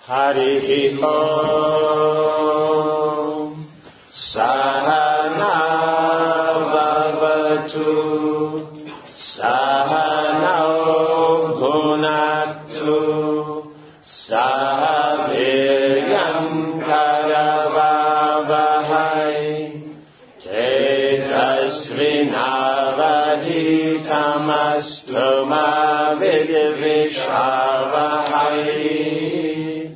Harihi Om Sahana Bhavatu Sahanao Bhunaktu Sahaviryam Karavavahai Tejasvinavadhitamastu ma Vidvishavahai.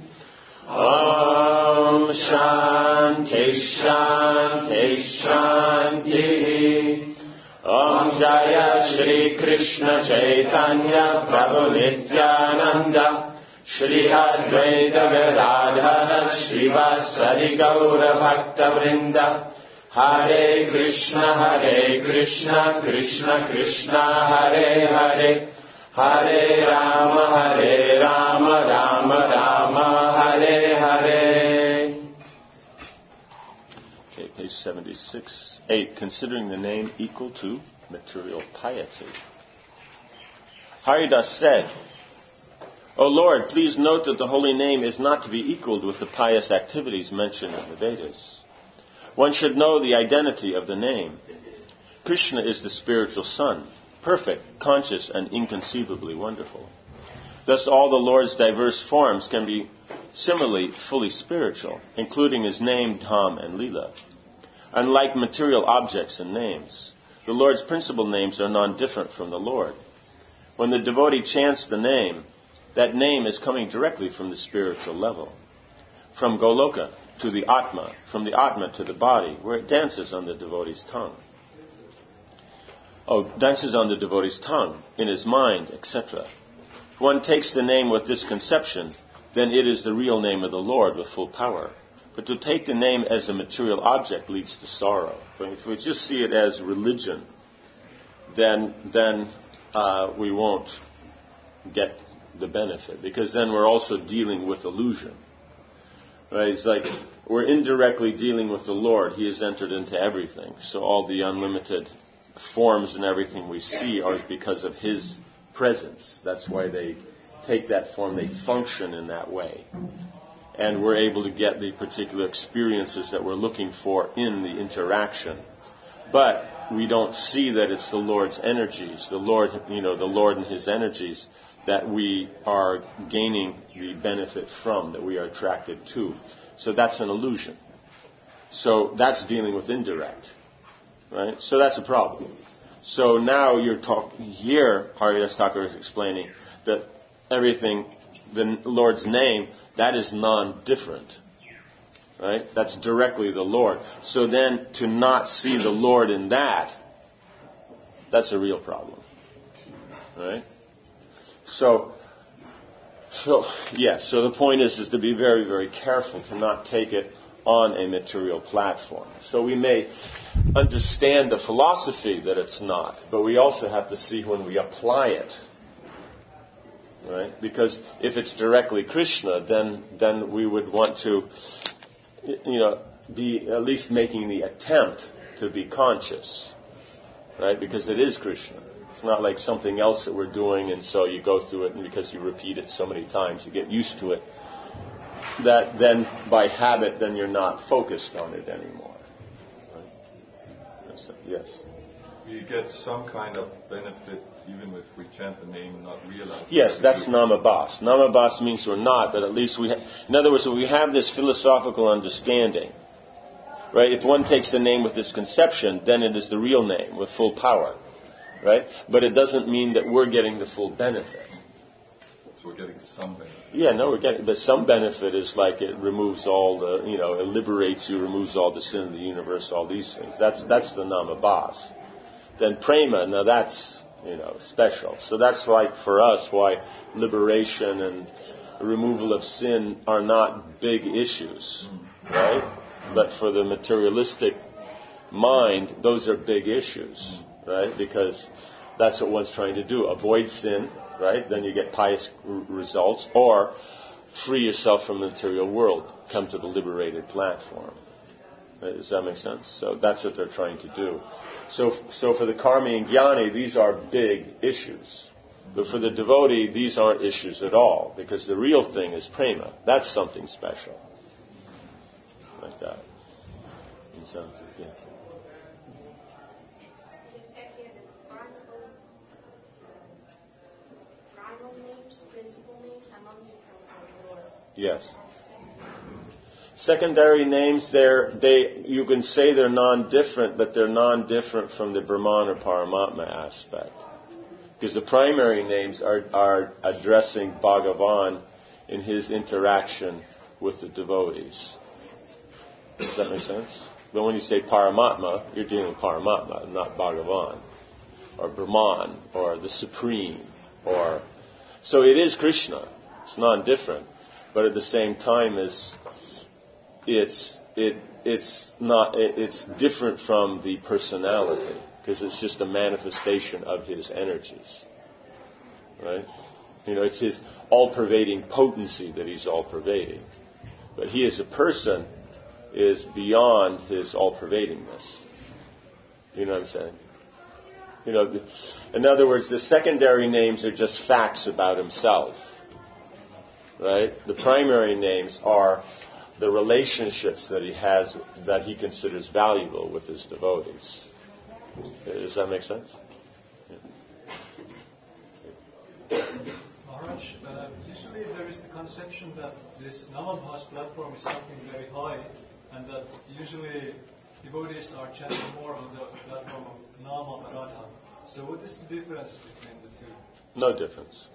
Om Shanti Shanti Shanti. Om Jaya Shri Krishna Chaitanya Prabhu Nityananda Shri Advaita Gadadhara Srivasadi Gaura Bhakta Vrinda. Hare Krishna Krishna Krishna Hare Hare, Hare Rama Rama Rama Hare Hare. Okay, page 76. 8. Considering the name equal to material piety. Haridas said, O Lord, please note that the holy name is not to be equaled with the pious activities mentioned in the Vedas. One should know the identity of the name. Krishna is the spiritual Son, perfect, conscious, and inconceivably wonderful. Thus all the Lord's diverse forms can be similarly fully spiritual, including his name, Dham, and Leela. Unlike material objects and names, the Lord's principal names are non-different from the Lord. When the devotee chants the name, that name is coming directly from the spiritual level, from Goloka to the Atma, from the Atma to the body, where it dances on the devotee's tongue. Dances on the devotee's tongue, in his mind, etc. If one takes the name with this conception, then it is the real name of the Lord with full power. But to take the name as a material object leads to sorrow. But if we just see it as religion, then we won't get the benefit, because then we're also dealing with illusion. Right? It's like we're indirectly dealing with the Lord. He has entered into everything. So all the unlimited forms and everything we see are because of His presence. That's why they take that form. They function in that way. And we're able to get the particular experiences that we're looking for in the interaction. But we don't see that it's the Lord's energies, the Lord and His energies that we are gaining the benefit from, that we are attracted to. So that's an illusion. So that's dealing with indirect. Right? So that's a problem. So now you're talking here, Haridas Thakur is explaining that everything, the Lord's name, that is non-different. Right? That's directly the Lord. So then to not see the Lord in that, that's a real problem. Right? So the point is to be very, very careful to not take it on a material platform. So we may understand the philosophy that it's not, but we also have to see when we apply it. Right? Because if it's directly Krishna, then we would want to, be at least making the attempt to be conscious. Right? Because it is Krishna. It's not like something else that we're doing, and so you go through it, and because you repeat it so many times, you get used to it. That then, by habit, then you're not focused on it anymore. Right? Yes? We get some kind of benefit even if we chant the name and not realize. Yes, that's namabhas. Namabhas means we're not, but at least we in other words, we have this philosophical understanding. Right? If one takes the name with this conception, then it is the real name with full power. Right? But it doesn't mean that we're getting the full benefit. So we're getting some benefit. Yeah, no, we're getting, but some benefit is like it removes all the, it liberates you, removes all the sin of the universe, all these things. That's the namabhas. Then prema, now that's, special. So that's why for us, why liberation and removal of sin are not big issues, right? But for the materialistic mind, those are big issues, right? Because that's what one's trying to do. Avoid sin, right? Then you get pious results. Or free yourself from the material world. Come to the liberated platform. Right? Does that make sense? So that's what they're trying to do. So for the karmi and jnani, these are big issues. But for the devotee, these aren't issues at all, because the real thing is prema. That's something special. Like that. In some sense, yeah. You said here the primal names, principal names are not different from the Lord. Yes. Secondary names, you can say they're non-different, but they're non-different from the Brahman or Paramatma aspect. Because the primary names are addressing Bhagavan in his interaction with the devotees. Does that make sense? But when you say Paramatma, you're dealing with Paramatma, not Bhagavan, or Brahman, or the Supreme, so it is Krishna. It's non-different, but at the same time, it's different from the personality, because it's just a manifestation of his energies, right? It's his all-pervading potency that he's all-pervading, but he as a person is beyond his all-pervadingness. You know what I'm saying? In other words, the secondary names are just facts about himself, right? The primary names are the relationships that he has, that he considers valuable with his devotees. Does that make sense? Maharaj, usually there is the conception that this Namabhas platform is something very high, and that usually devotees are chanting more on the platform of Nama and Radha. So what is the difference between the two? No difference.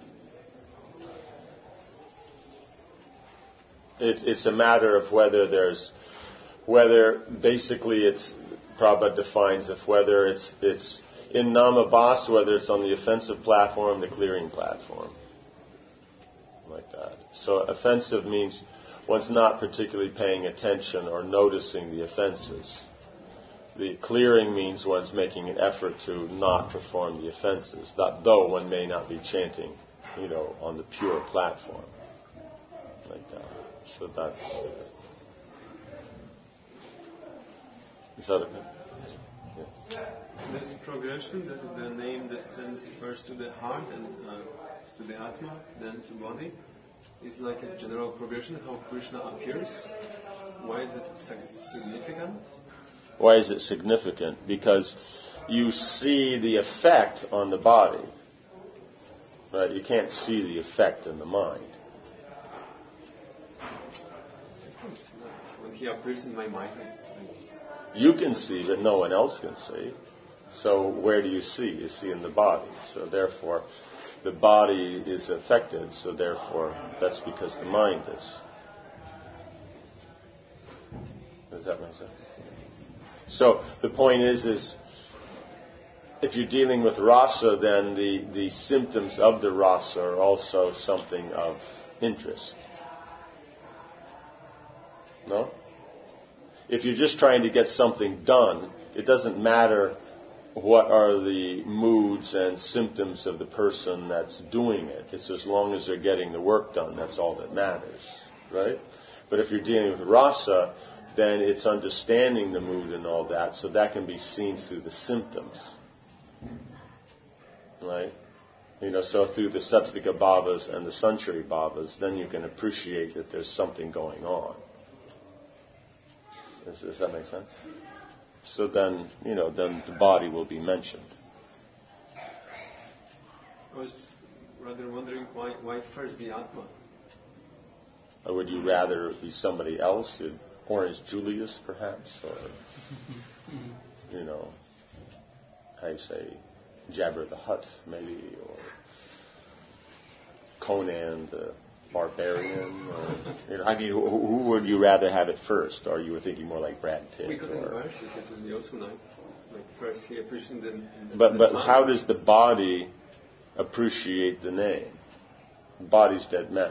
It's a matter of whether basically it's, Prabhupada defines if whether it's in Namabhas, whether it's on the offensive platform, the clearing platform. Like that. So offensive means one's not particularly paying attention or noticing the offenses. The clearing means one's making an effort to not perform the offenses, though one may not be chanting, on the pure platform. Like that. So that's... Is that okay? Yeah. There's a progression that the name descends first to the heart and to the Atma, then to body. It's like a general progression how Krishna appears. Why is it significant? Why is it significant? Because you see the effect on the body. Right? You can't see the effect in the mind. When he appears in my mind, you can see that no one else can see. So where do you see? You see in the body. So therefore, the body is affected. So therefore, that's because the mind is. Does that make sense? So the point is if you're dealing with rasa, then the symptoms of the rasa are also something of interest. No? If you're just trying to get something done, it doesn't matter what are the moods and symptoms of the person that's doing it. It's as long as they're getting the work done, that's all that matters, right? But if you're dealing with rasa, then it's understanding the mood and all that, so that can be seen through the symptoms, right? So through the Sattvika bhavas and the Sanchari bhavas, then you can appreciate that there's something going on. Does that make sense? So then, then the body will be mentioned. I was rather wondering why first the Atma? Or would you rather be somebody else? Orange Julius, perhaps? Or, how you say, Jabba the Hutt, maybe? Or Conan the Barbarian? Or, who would you rather have it first? Or you were thinking more like Brad Pitt? We could inverse it. It would be also nice. Like first he appears in the But how does the body appreciate the name? Body's dead matter.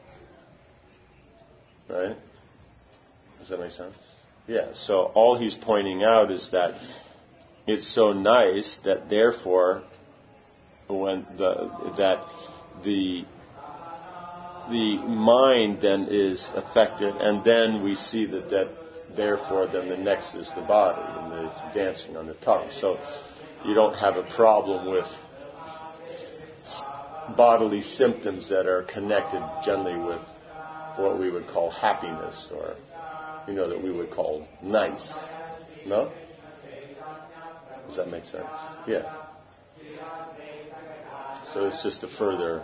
Right? Does that make sense? Yeah. So all he's pointing out is that it's so nice that therefore, when the mind then is affected, and then we see that therefore then the next is the body, and it's dancing on the tongue. So you don't have a problem with bodily symptoms that are connected generally with what we would call happiness, or, that we would call nice. No? Does that make sense? Yeah. So it's just a further,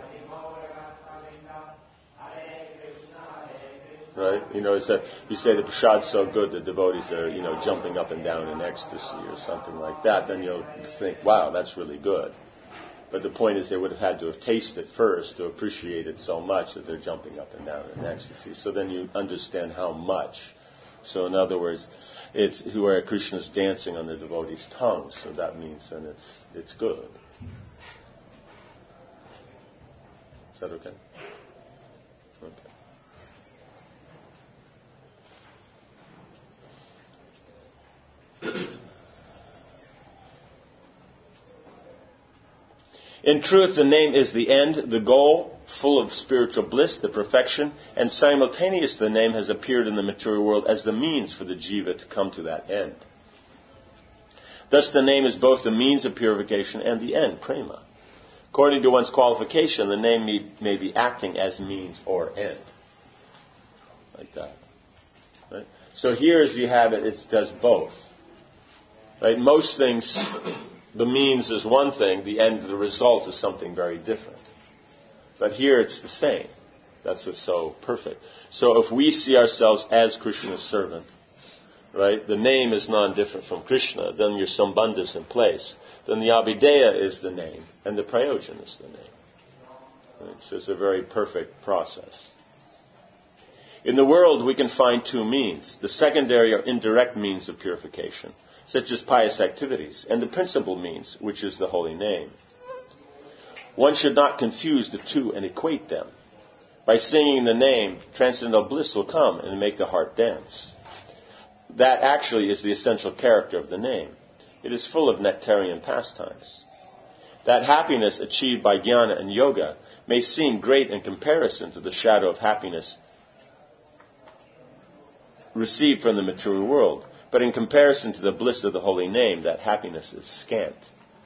right? It's that you say the prasad's so good the devotees are, jumping up and down in ecstasy or something like that, then you'll think, wow, that's really good. But the point is they would have had to have tasted first to appreciate it so much that they're jumping up and down in ecstasy. So then you understand how much. So in other words, it's where Krishna's dancing on the devotee's tongue. So that means then it's good. Is that okay? Okay. In truth, the name is the end, the goal, full of spiritual bliss, the perfection, and simultaneous the name has appeared in the material world as the means for the jiva to come to that end. Thus the name is both the means of purification and the end, prema. According to one's qualification, the name may be acting as means or end. Like that. Right? So here as you have it, it does both. Right? Most things, the means is one thing, the end, the result is something very different. But here it's the same. That's what's so perfect. So if we see ourselves as Krishna's servant, right, the name is non-different from Krishna, then your sambandha is in place. Then the abhideya is the name, and the prayojan is the name. Right? So it's a very perfect process. In the world, we can find two means. The secondary or indirect means of purification, such as pious activities, and the principal means, which is the holy name. One should not confuse the two and equate them. By singing the name, transcendental bliss will come and make the heart dance. That actually is the essential character of the name. It is full of nectarian pastimes. That happiness achieved by jnana and yoga may seem great in comparison to the shadow of happiness received from the material world. But in comparison to the bliss of the holy name, that happiness is scant.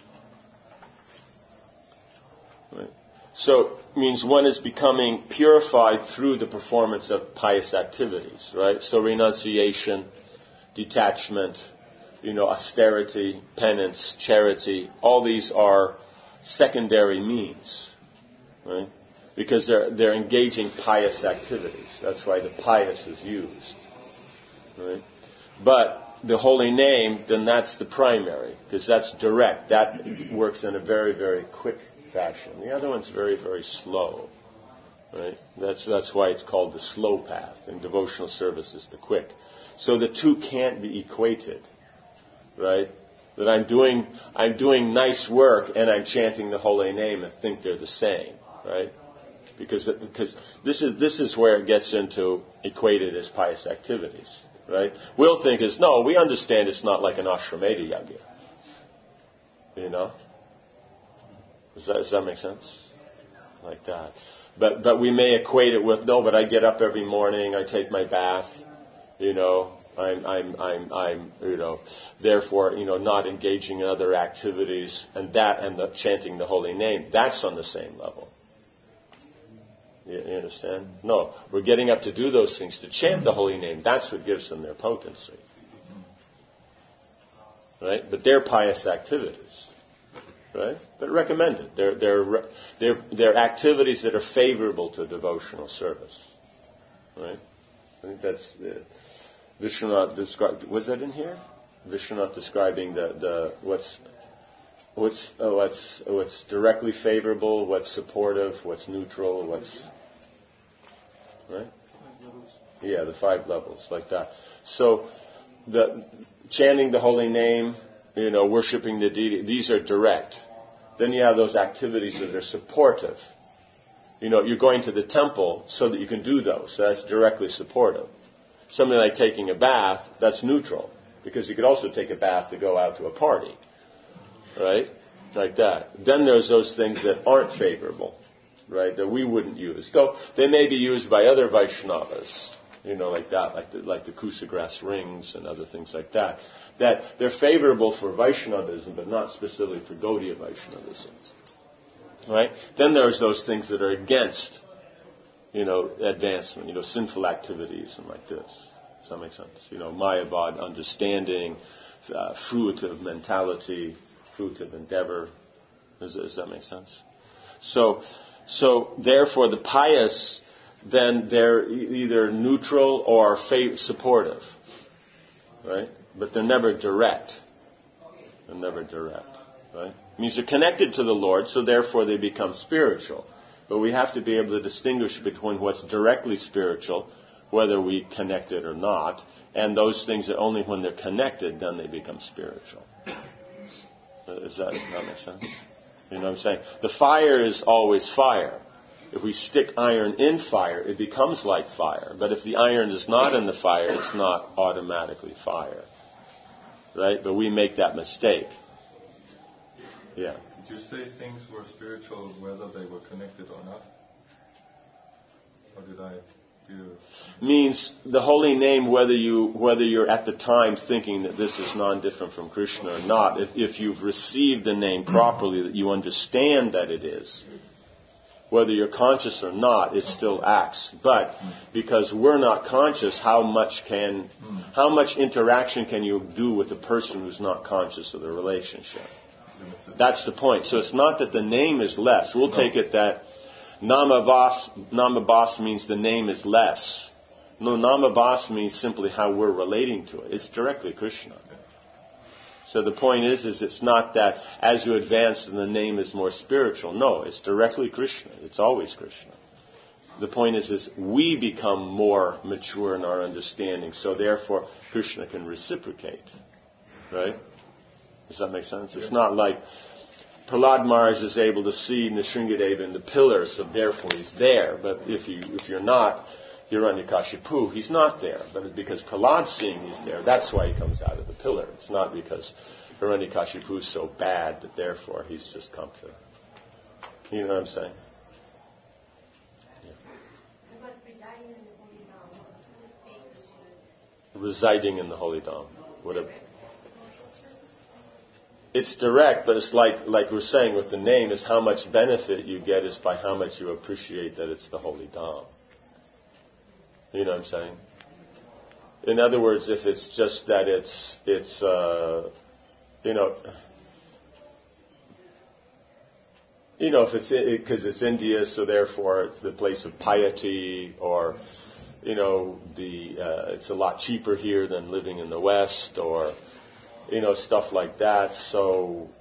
Right? So it means one is becoming purified through the performance of pious activities, right? So renunciation, detachment, austerity, penance, charity, all these are secondary means, right? Because they're engaging pious activities. That's why the pious is used, right? But the holy name, then that's the primary, because that's direct. That works in a very, very quick fashion. The other one's very, very slow, right? That's why it's called the slow path. In devotional service is the quick. So the two can't be equated, right? That I'm doing nice work and I'm chanting the holy name and think they're the same, right? Because this is where it gets into equated as pious activities, right? We'll think we understand it's not like an Ashramedha yagya. Does that make sense? Like that. But we may equate it with, but I get up every morning, I take my bath, I'm therefore, not engaging in other activities, and the chanting the holy name, that's on the same level. You understand? No, we're getting up to do those things, to chant the holy name. That's what gives them their potency. Right? But they're pious activities. Right? But recommended. They're activities that are favorable to devotional service. Right? I think that's Vishwanath described. Was that in here? Vishwanath describing what's directly favorable, what's supportive, what's neutral, what's right? 5 levels. Yeah, the 5 levels, like that. So, the chanting the holy name, worshiping the deity, these are direct. Then you have those activities that are supportive. You're going to the temple so that you can do those. So that's directly supportive. Something like taking a bath, that's neutral. Because you could also take a bath to go out to a party. Right? Like that. Then there's those things that aren't favorable. Right? That we wouldn't use. Though they may be used by other Vaishnavas. Like that. Like the Kusagrass rings and other things like that. That they're favorable for Vaishnavism, but not specifically for Gaudiya Vaishnavism. Right? Then there's those things that are against, advancement, sinful activities and like this. Does that make sense? Mayavad, understanding, fruit of mentality, fruit of endeavor. Does that make sense? So therefore the pious, then they're either neutral or supportive. Right? But they're never direct. Right? It means they're connected to the Lord, so therefore they become spiritual. But we have to be able to distinguish between what's directly spiritual, whether we connect it or not, and those things that only when they're connected, then they become spiritual. Does that make sense? You know what I'm saying? The fire is always fire. If we stick iron in fire, it becomes like fire. But if the iron is not in the fire, it's not automatically fire. Right? But we make that mistake. Yeah. Did you say things were spiritual whether they were connected or not? Or did I do? Means the holy name, whether you're at the time thinking that this is non-different from Krishna or not, if you've received the name properly, that you understand that it is, whether you're conscious or not, it still acts. But because we're not conscious, how much interaction can you do with a person who's not conscious of the relationship? That's the point. So it's not that the name is less. We'll take it that Namabhas means the name is less. No, Namabhas means simply how we're relating to it. It's directly Krishna. So the point is it's not that as you advance the name is more spiritual. No, it's directly Krishna. It's always Krishna. The point is we become more mature in our understanding, so therefore Krishna can reciprocate. Right? Does that make sense? It's not like Prahlad Maharaj is able to see Nrsingadeva in the pillar, so therefore he's there. But if you're not Hiranyakashipu, he's not there. But it's because Prahlad's seeing he's there. That's why he comes out of the pillar. It's not because Hiranyakashipu is so bad that therefore he's just come to. You know what I'm saying? Yeah. What about residing in the Holy Dham? What makes you? Residing in the Holy Dham. Whatever. It's direct, but it's like we're saying with the name, is how much benefit you get is by how much you appreciate that it's the Holy Dham. You know what I'm saying? In other words, if it's just that it's if it's because it's India, so therefore it's the place of piety, or it's a lot cheaper here than living in the West, or stuff like that. So,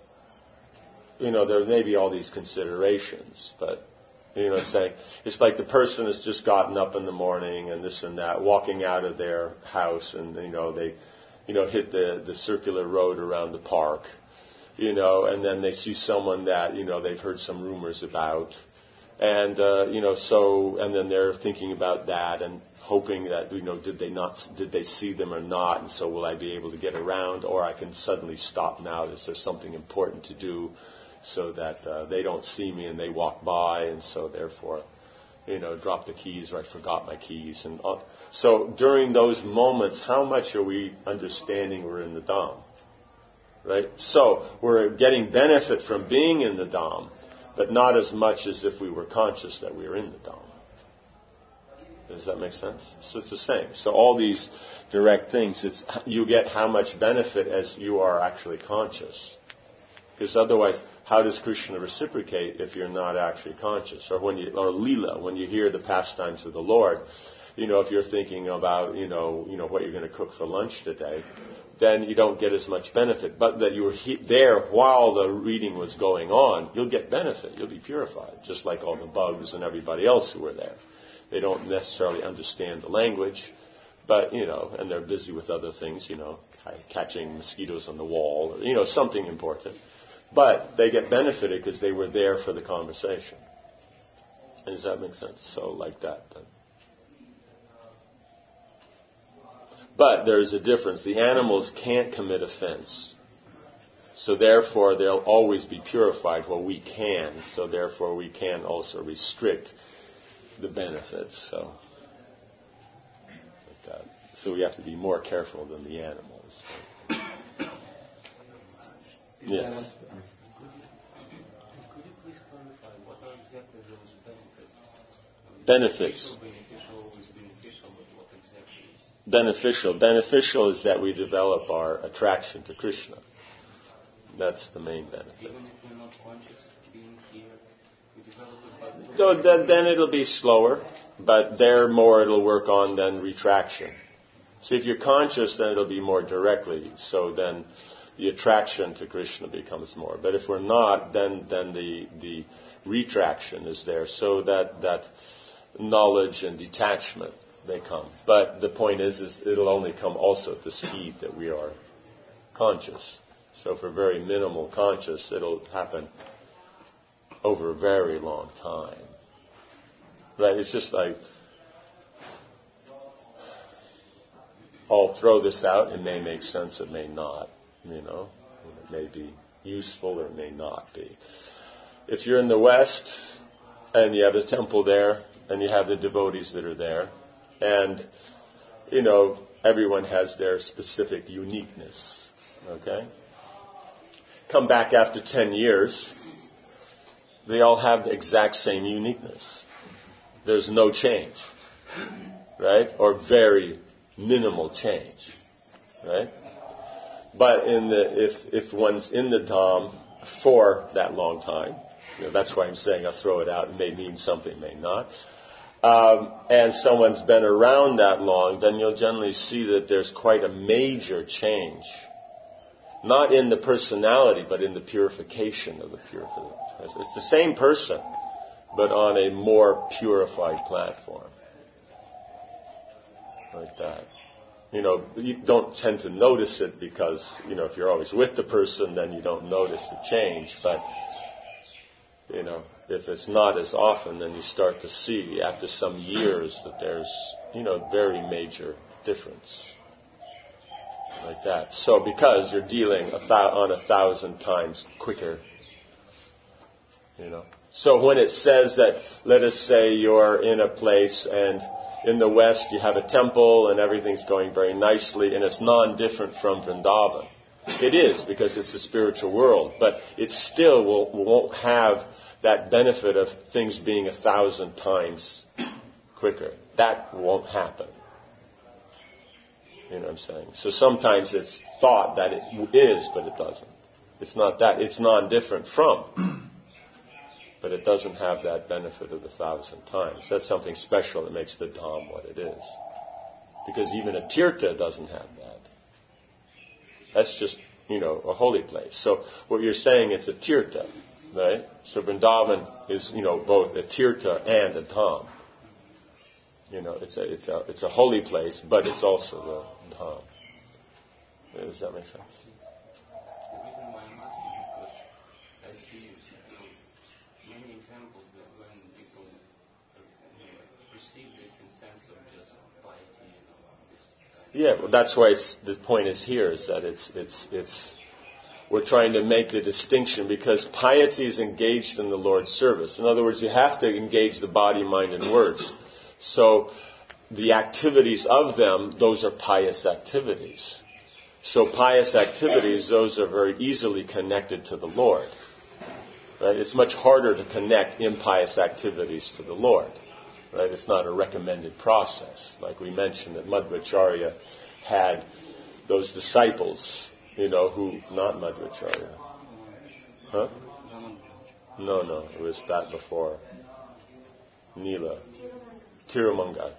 there may be all these considerations, but, you know what I'm saying? It's like the person has just gotten up in the morning and this and that, walking out of their house, and, they, hit the circular road around the park, and then they see someone that, they've heard some rumors about, and, and then they're thinking about that and hoping that, did they see them or not, and so will I be able to get around, or I can suddenly stop now, is there something important to do, so that they don't see me and they walk by, and so therefore, drop the keys, or I forgot my keys. And so during those moments, how much are we understanding we're in the Dham? Right? So we're getting benefit from being in the Dham, but not as much as if we were conscious that we were in the Dham. Does that make sense? So it's the same. So all these direct things, you get how much benefit as you are actually conscious. Because otherwise, how does Krishna reciprocate if you're not actually conscious? Or Leela, when you hear the pastimes of the Lord, if you're thinking about, what you're going to cook for lunch today, then you don't get as much benefit. But that you were there while the reading was going on, you'll get benefit. You'll be purified, just like all the bugs and everybody else who were there. They don't necessarily understand the language, but, and they're busy with other things, catching mosquitoes on the wall, or, something important. But they get benefited because they were there for the conversation. And does that make sense? So like that then. But there's a difference. The animals can't commit offense. So therefore they'll always be purified. Well, we can. So therefore we can also restrict the benefits. So like that. So we have to be more careful than the animals. Yes. Could you please benefits. Beneficial is that we develop our attraction to Krishna. That's the main benefit. Even if we're not conscious being here, we develop it. No, then it'll be slower, but there more it'll work on than retraction. So if you're conscious, then it'll be more directly. So then the attraction to Krishna becomes more. But if we're not, then the retraction is there, so that knowledge and detachment may come. But the point is it'll only come also at the speed that we are conscious. So for very minimal conscious, it'll happen over a very long time. Right? It's just like, I'll throw this out. It may make sense, it may not. It may be useful or it may not be. If you're in the West and you have a temple there and you have the devotees that are there, and everyone has their specific uniqueness. Okay? Come back after 10 years, they all have the exact same uniqueness. There's no change, right? Or very minimal change, right? But if one's in the Dham for that long time, that's why I'm saying I'll throw it out. It may mean something, it may not. And someone's been around that long, then you'll generally see that there's quite a major change. Not in the personality, but in the purification of the purification. It's the same person, but on a more purified platform. Like that. You don't tend to notice it because, if you're always with the person, then you don't notice the change. But, if it's not as often, then you start to see after some years that there's, very major difference. Like that. So because you're dealing on 1,000 times quicker, So when it says that, let us say you're in a place and in the West you have a temple and everything's going very nicely and it's non-different from Vrindavan. It is, because it's the spiritual world, but it still won't have that benefit of things being 1,000 times quicker. That won't happen. You know what I'm saying? So sometimes it's thought that it is, but it doesn't. It's not that. It's non-different from. But it doesn't have that benefit of 1,000 times. That's something special that makes the Dham what it is. Because even a tirtha doesn't have that. That's just, a holy place. So what you're saying, it's a tirtha, right? So Vrindavan is, both a tirtha and a Dham. It's a holy place, but it's also the Dham. Does that make sense? The reason why I'm asking is because I see many examples that when people perceive this in sense of just piety Yeah, well, that's why the point is here is that it's we're trying to make the distinction because piety is engaged in the Lord's service. In other words, you have to engage the body, mind, and words. So the activities of them, those are pious activities. So pious activities, those are very easily connected to the Lord. Right? It's much harder to connect impious activities to the Lord. Right? It's not a recommended process. Like we mentioned that Madhvacharya had those disciples, who, not Madhvacharya. Huh? No, it was back before. Nila. Tirumangai.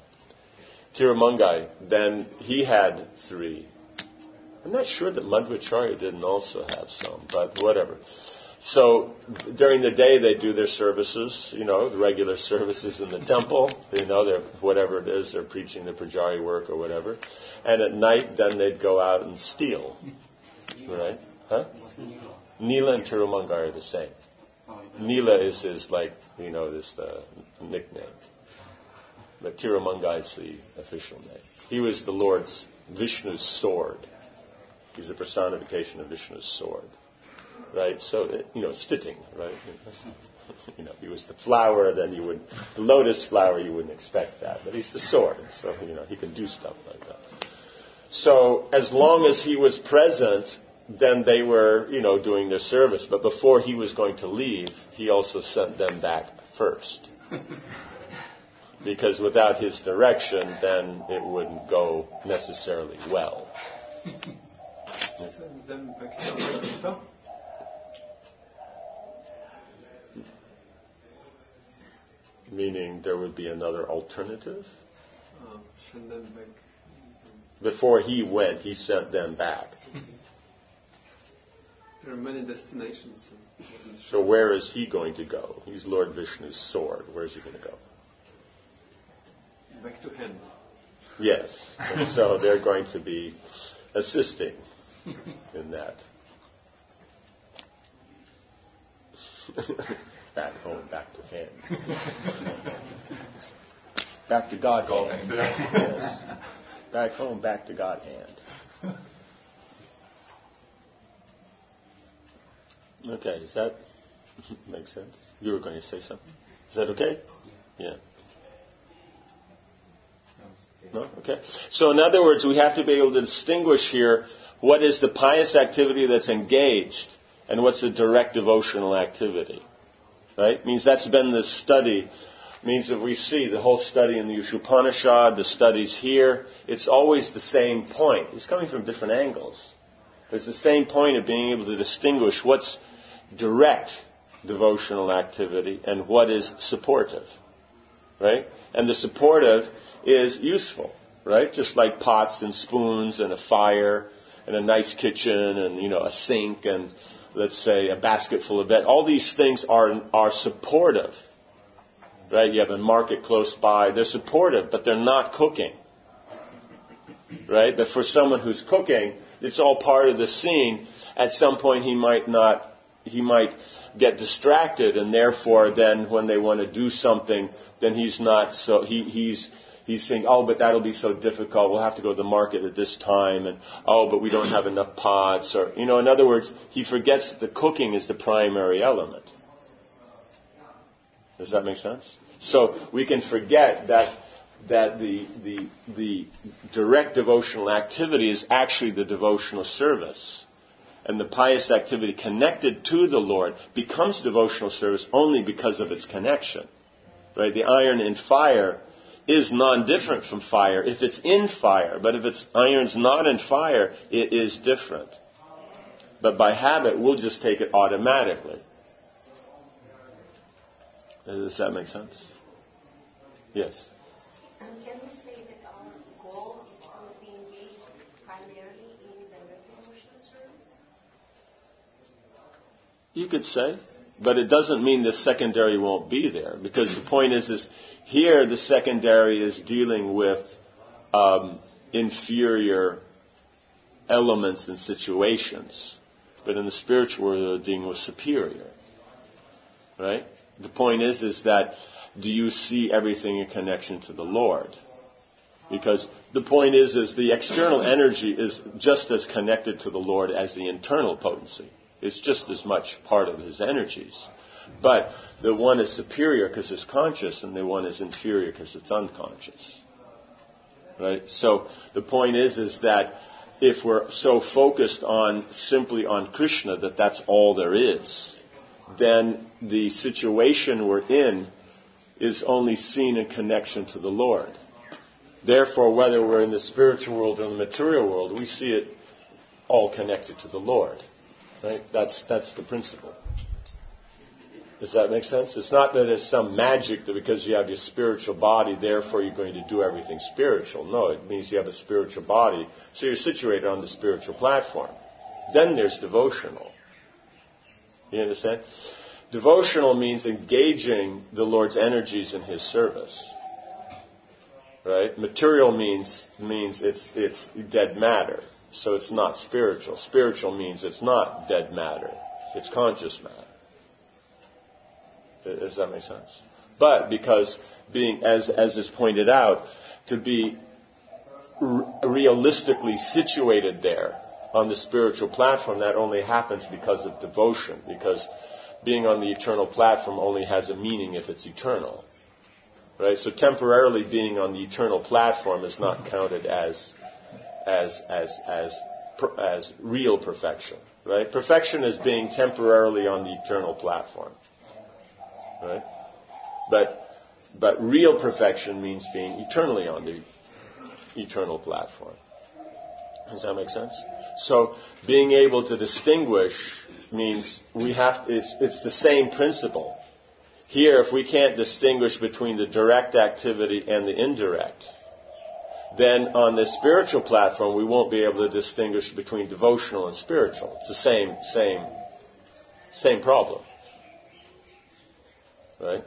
Then he had 3. I'm not sure that Madhvacharya didn't also have some, but whatever. So during the day they do their services, the regular services in the temple, they're whatever it is, they're preaching the Pujari work or whatever. And at night then they'd go out and steal. Right? Huh? Nila and Tirumangai are the same. Nila is his this the nickname. But Tirumangai is the official name. He was the Lord's Vishnu's sword. He's a personification of Vishnu's sword. Right? So, it's fitting, right? If he was the flower, then the lotus flower, you wouldn't expect that. But he's the sword, so, he can do stuff like that. So, as long as he was present, then they were, doing their service. But before he was going to leave, he also sent them back first. Because without his direction, then it wouldn't go necessarily well. Send them back to America. Meaning there would be another alternative? Send them back. Before he went, he sent them back. There are many destinations. So where is he going to go? He's Lord Vishnu's sword. Where is he going to go? Back to hand. Yes. And so they're going to be assisting in that. Back home, back to hand. Back to God hand. Yes. Back home, back to God hand. Okay, does that make sense? You were going to say something. Is that okay? Yeah. No? Okay. So in other words, we have to be able to distinguish here what is the pious activity that's engaged and what's the direct devotional activity. Right? Means that's been the study. Means that we see the whole study in the Upanishad, the studies here, it's always the same point. It's coming from different angles. But it's the same point of being able to distinguish what's direct devotional activity and what is supportive. Right? And the supportive is useful. Right? Just like pots and spoons and a fire and a nice kitchen and, a sink and, let's say, a basket full of bread. All these things are supportive. Right? You have a market close by. They're supportive, but they're not cooking. Right? But for someone who's cooking, it's all part of the scene. At some point he might get distracted, and therefore then when they want to do something, then he's not so, he's saying, oh, but that'll be so difficult. We'll have to go to the market at this time, and oh, but we don't have enough pots, or, in other words, he forgets that the cooking is the primary element. Does that make sense? So we can forget that the direct devotional activity is actually the devotional service. And the pious activity connected to the Lord becomes devotional service only because of its connection. Right? The iron in fire is non-different from fire if it's in fire. But if iron's not in fire, it is different. But by habit, we'll just take it automatically. Does that make sense? Yes. Can we say that our goal is to be engaged primarily in the devotional service? You could say, but it doesn't mean the secondary won't be there, because the point is here the secondary is dealing with inferior elements and situations, but in the spiritual world they're dealing with superior. Right? The point is that do you see everything in connection to the Lord? Because the point is the external energy is just as connected to the Lord as the internal potency. It's just as much part of his energies. But the one is superior because it's conscious, and the one is inferior because it's unconscious. Right? So the point is that if we're so focused simply on Krishna that that's all there is, then the situation we're in is only seen in connection to the Lord. Therefore, whether we're in the spiritual world or in the material world, we see it all connected to the Lord. Right? That's the principle. Does that make sense? It's not that it's some magic that because you have your spiritual body, therefore you're going to do everything spiritual. No, it means you have a spiritual body, so you're situated on the spiritual platform. Then there's devotional. You understand? Devotional means engaging the Lord's energies in his service. Right? Material means it's dead matter. So it's not spiritual. Spiritual means it's not dead matter. It's conscious matter. Does that make sense? But because being, as is pointed out, to be realistically situated there on the spiritual platform, that only happens because of devotion. Because being on the eternal platform only has a meaning if it's eternal. Right? So temporarily being on the eternal platform is not counted as real perfection. Right? Perfection is being temporarily on the eternal platform. Right? But real perfection means being eternally on the eternal platform. Does that make sense? So being able to distinguish means it's the same principle. Here, if we can't distinguish between the direct activity and the indirect, then on the spiritual platform we won't be able to distinguish between devotional and spiritual. It's the same problem. Right?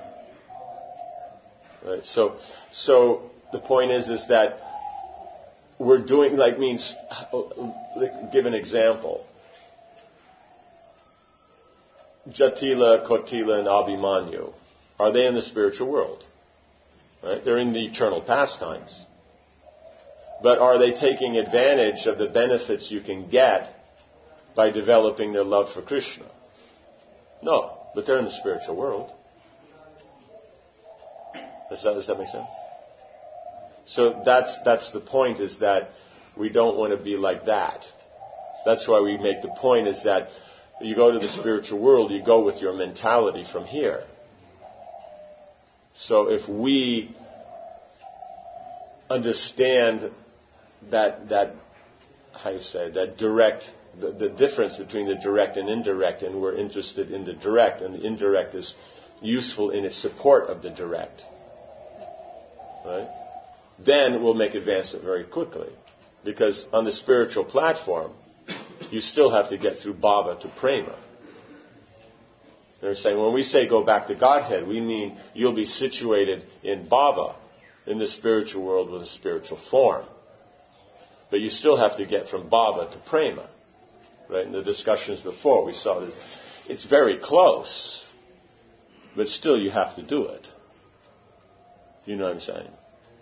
Right. So the point is that we're doing give an example. Jatila, Kotila, and Abhimanyu, are they in the spiritual world? Right? They're in the eternal pastimes. But are they taking advantage of the benefits you can get by developing their love for Krishna? No, but they're in the spiritual world. Does that make sense? So that's the point, is that we don't want to be like that. That's why we make the point, is that you go to the spiritual world, you go with your mentality from here. So if we understand that how you say, that direct, the difference between the direct and indirect, and we're interested in the direct, and the indirect is useful in its support of the direct, right? Then we'll make advancement very quickly. Because on the spiritual platform, you still have to get through bhava to prema. They're saying, when we say go back to Godhead, we mean you'll be situated in bhava, in the spiritual world with a spiritual form. But you still have to get from bhava to prema. Right? In the discussions before, we saw that it's very close, but still you have to do it. You know what I'm saying?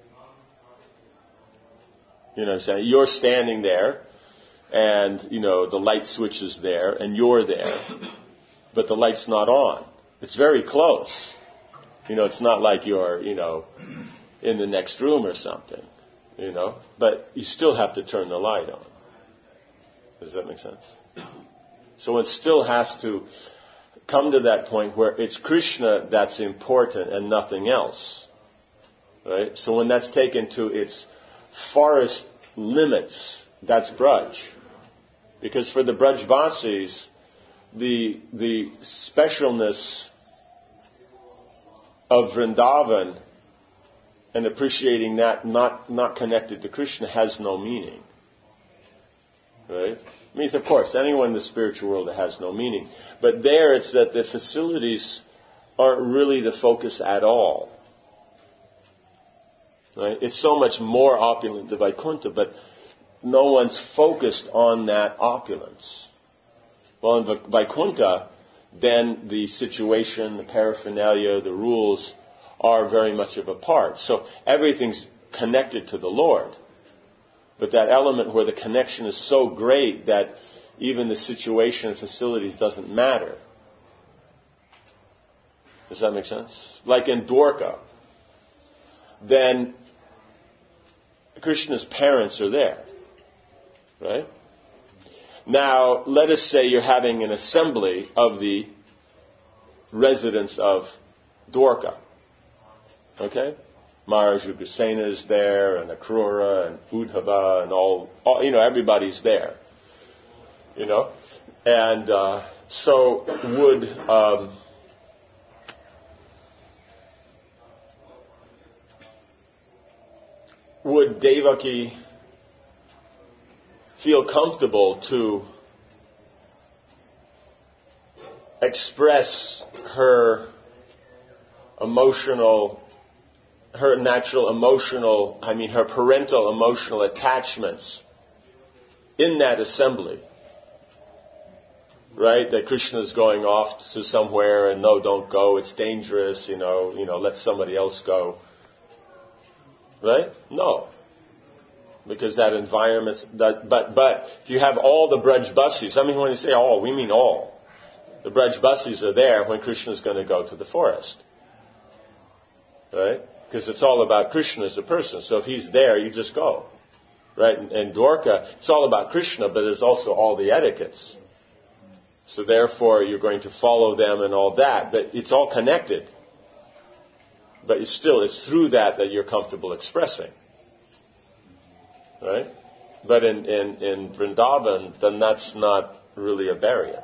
You know what I'm saying? You're standing there, and, the light switch is there, and you're there, but the light's not on. It's very close. It's not like you're, in the next room or something, but you still have to turn the light on. Does that make sense? So it still has to come to that point where it's Krishna that's important and nothing else. Right? So when that's taken to its farthest limits, that's Braj. Because for the Brajbasis, the specialness of Vrindavan and appreciating that not connected to Krishna has no meaning. Right? It means, of course, anyone in the spiritual world, it has no meaning. But there it's that the facilities aren't really the focus at all. Right? It's so much more opulent than Vaikuntha, but no one's focused on that opulence. Well, in Vaikuntha, then the situation, the paraphernalia, the rules are very much of a part. So everything's connected to the Lord. But that element where the connection is so great that even the situation and facilities doesn't matter. Does that make sense? Like in Dwarka, then Krishna's parents are there. Right? Now, let us say you're having an assembly of the residents of Dwarka. Okay? Maharaj Ugrasena is there, and Akrura, and Udhava, and all everybody's there. And so would Devaki feel comfortable to express her parental emotional attachments in that assembly? Right? That Krishna's going off to somewhere and no, don't go, it's dangerous, let somebody else go. Right? No. Because that environment's, but if you have all the Brajbasis, when you say all, we mean all. The Brajbasis are there when Krishna's going to go to the forest. Right? Because it's all about Krishna as a person. So if he's there, you just go. Right? And Dwarka, it's all about Krishna, but there's also all the etiquettes. So therefore, you're going to follow them and all that. But it's all connected. But it's through that you're comfortable expressing. Right? But in Vrindavan, then that's not really a barrier.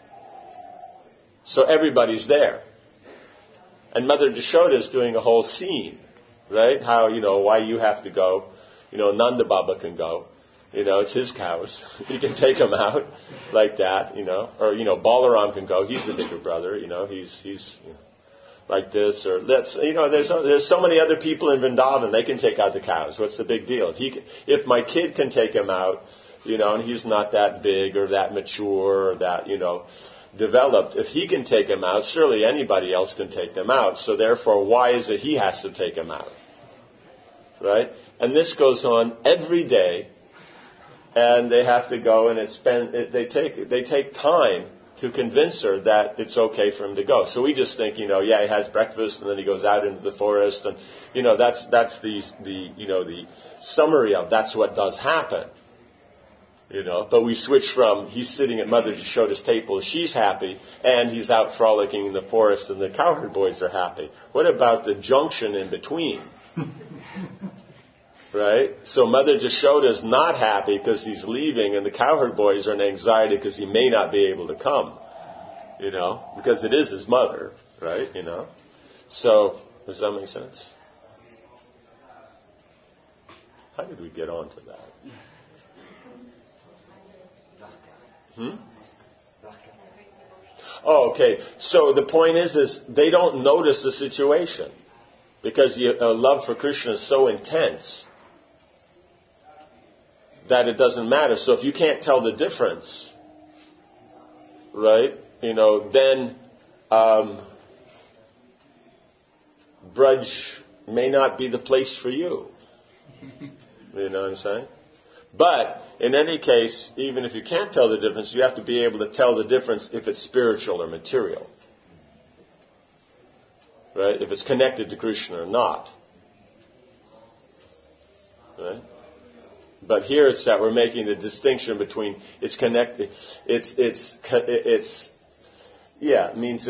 So everybody's there. And Mother Jashoda is doing a whole scene, right? How, why you have to go. Nanda Baba can go. It's his cows. You can take them out like that, Or, Balaram can go. He's the bigger brother, he's like this. Or there's so many other people in Vrindavan, they can take out the cows. What's the big deal? If my kid can take him out, and he's not that big or that mature or that, developed, if he can take him out, surely anybody else can take them out. So therefore, why is it he has to take them out? Right? And this goes on every day, and they have to go and they take time to convince her that it's okay for him to go. So we just think, he has breakfast and then he goes out into the forest, and that's the summary of that's what does happen. But we switch from he's sitting at Mother Jashoda's table, she's happy, and he's out frolicking in the forest and the cowherd boys are happy. What about the junction in between? Right? So Mother Jashoda's not happy because he's leaving, and the cowherd boys are in anxiety because he may not be able to come. Because it is his mother, right? So, does that make sense? How did we get on to that? Oh, okay. So the point is they don't notice the situation because love for Krishna is so intense that it doesn't matter. So if you can't tell the difference, right, then Braj may not be the place for you. You know what I'm saying? But in any case, even if you can't tell the difference, you have to be able to tell the difference if it's spiritual or material. Right? If it's connected to Krishna or not. Right? But here it's that we're making the distinction between it's connected, it means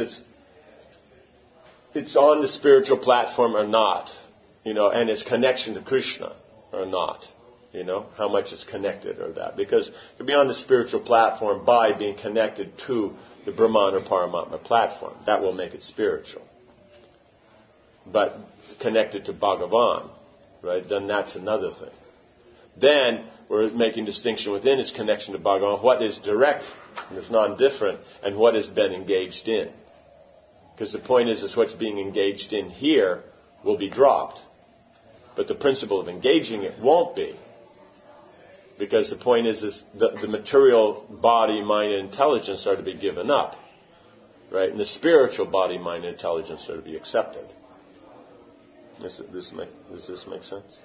it's on the spiritual platform or not, and its connection to Krishna or not. How much it's connected or that. Because you'll be on the spiritual platform by being connected to the Brahman or Paramatma platform. That will make it spiritual. But connected to Bhagavan, right, then that's another thing. Then we're making distinction within its connection to Bhagavan. What is direct and is non-different, and what has been engaged in. Because the point is what's being engaged in here will be dropped. But the principle of engaging it won't be. Because the point is the material body, mind, and intelligence are to be given up. Right? And the spiritual body, mind, and intelligence are to be accepted. Does this make sense?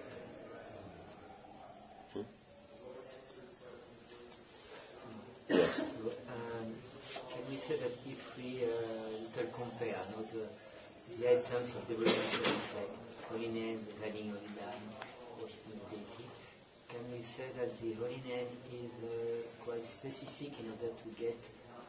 Yes. So, can we say that if we compare the items of devotion like holy name, the guiding holy name, worshiping the deity, can we say that the holy name is quite specific in order to get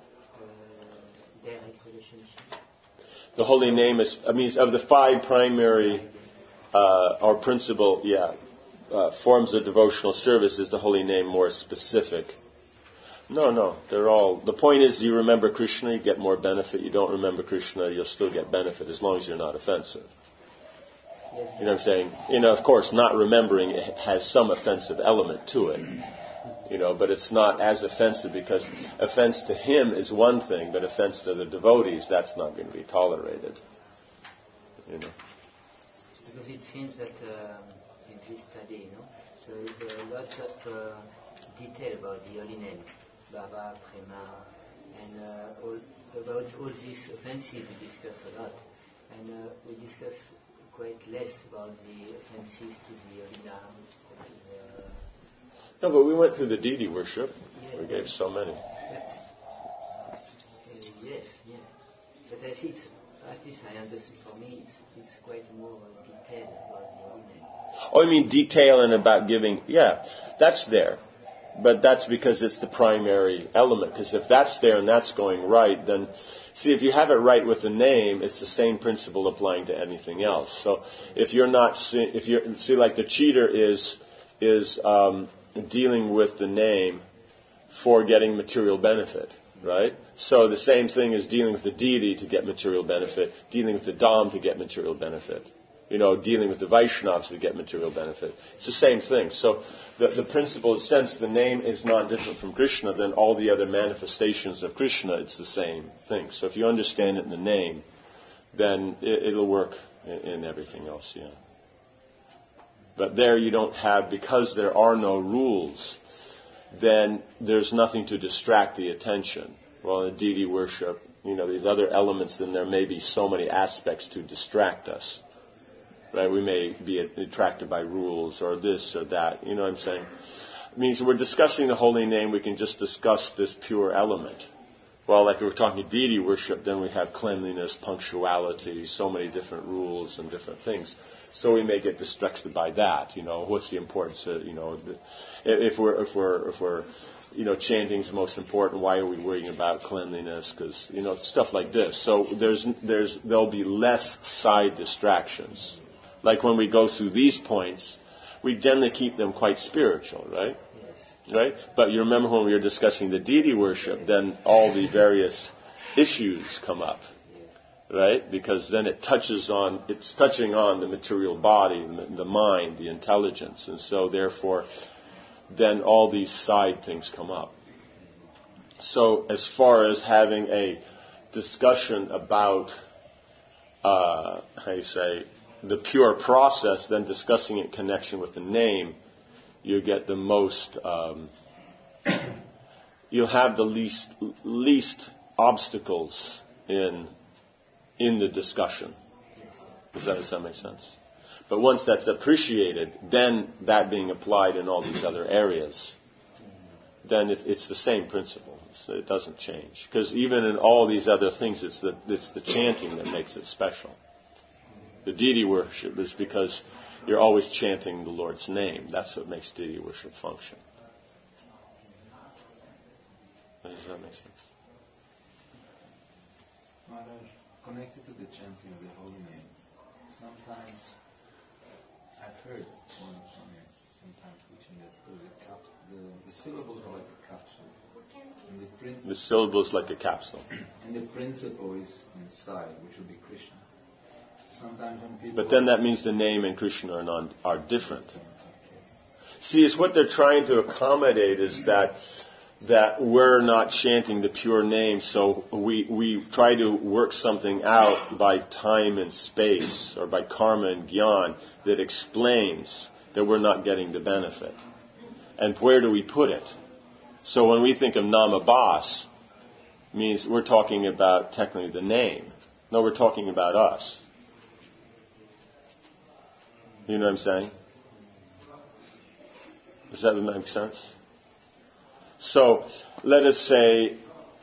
direct relationship? The holy name is, of the 5 primary or principal, forms of devotional service, is the holy name more specific? No, they're all. The point is, you remember Krishna, you get more benefit. You don't remember Krishna, you'll still get benefit as long as you're not offensive. You know what I'm saying? Of course, not remembering it has some offensive element to it. But it's not as offensive because offense to him is one thing, but offense to the devotees, that's not going to be tolerated. Because it seems that in this study, there is a lot of detail about the holy name, Baba, Prema, and about all these offenses we discuss a lot. And we discuss quite less about the offenses to the holy name. No, but we went through the deity worship. Yeah. We gave so many. Yes. But I see at least I understand, for me, it's quite more detailed about the holy name. Oh, you mean detail and about giving? Yeah, that's there. But that's because it's the primary element. Because if that's there and that's going right, then, see, if you have it right with the name, it's the same principle applying to anything else. So if you're not, see, like the cheater is dealing with the name for getting material benefit, right? So the same thing is dealing with the deity to get material benefit, dealing with the Dham to get material benefit. Dealing with the Vaishnavas to get material benefit. It's the same thing. So the principle, since the name is not different from Krishna, then all the other manifestations of Krishna, it's the same thing. So if you understand it in the name, then it'll work in everything else, yeah. But there you don't have, because there are no rules, then there's nothing to distract the attention. Well, in deity worship, these other elements, then there may be so many aspects to distract us. Right? We may be attracted by rules or this or that. You know what I'm saying? It means we're discussing the holy name, we can just discuss this pure element. Well, like we're talking deity worship, then we have cleanliness, punctuality, so many different rules and different things. So we may get distracted by that. What's the importance of, if we're chanting is most important, why are we worrying about cleanliness? Because, stuff like this. So there'll be less side distractions. Like when we go through these points, we generally keep them quite spiritual, right? Yes. Right? But you remember when we were discussing the deity worship, then all the various issues come up, right? Because then it's touching on the material body, the mind, the intelligence, and so therefore, then all these side things come up. So as far as having a discussion about, the pure process, then discussing it in connection with the name, you get the most, you'll have the least obstacles in the discussion. Does that make sense? But once that's appreciated, then that being applied in all these other areas, then it's the same principle. It doesn't change. Because even in all these other things, it's the chanting that makes it special. The deity worship is because you're always chanting the Lord's name. That's what makes deity worship function. Does that make sense? Maharaj, connected to the chanting of the holy name, sometimes I've heard from you, sometimes teaching that the syllables are like a capsule. And the syllables like a capsule. And the principle is inside, which would be Krishna. Sometimes when people... But then that means the name and Krishna are different. See, it's what they're trying to accommodate is that we're not chanting the pure name, so we try to work something out by time and space, or by karma and gyan, that explains that we're not getting the benefit. And where do we put it? So when we think of Namabhas, means we're talking about technically the name. No, we're talking about us. You know what I'm saying? Does that make sense? So, let us say,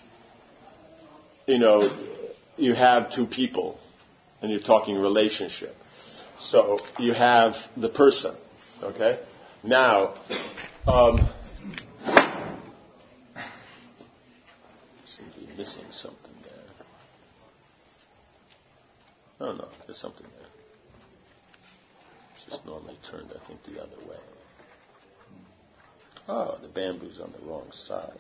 you have two people, and you're talking relationship. So, you have the person, okay? Now, seem to be missing something there. Oh no, there's something there. It's just normally turned, I think, the other way. Oh, the bamboo's on the wrong side.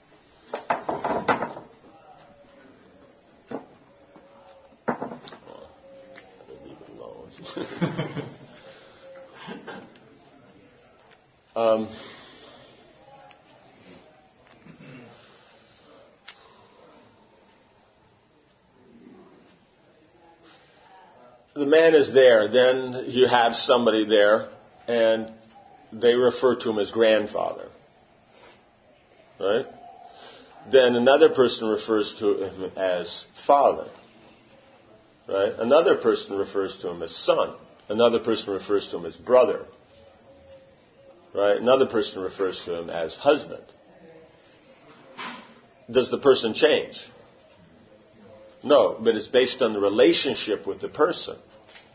Well, I'll leave it alone. The man is there, then you have somebody there, and they refer to him as grandfather. Right? Then another person refers to him as father. Right? Another person refers to him as son. Another person refers to him as brother. Right? Another person refers to him as husband. Does the person change? No, but it's based on the relationship with the person.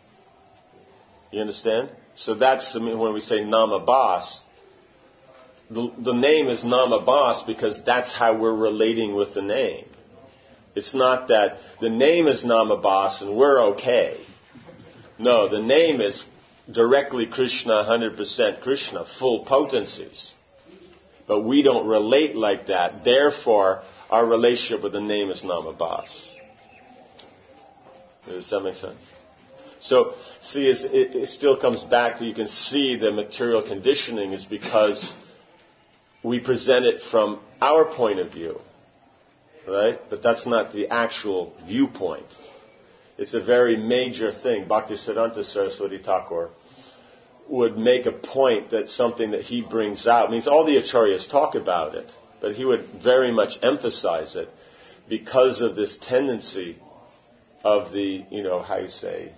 You understand? So that's when we say Namabhas, the name is Namabhas because that's how we're relating with the name. It's not that the name is Namabhas and we're okay. No, the name is directly Krishna, 100% Krishna, full potencies. But we don't relate like that. Therefore, our relationship with the name is Namabhas. Does that make sense? So, see, it still comes back to, you can see the material conditioning is because we present it from our point of view, right? But that's not the actual viewpoint. It's a very major thing. Bhaktisiddhanta Saraswati Thakur would make a point that something that he brings out, means all the acharyas talk about it, but he would very much emphasize it because of this tendency of the, how you say,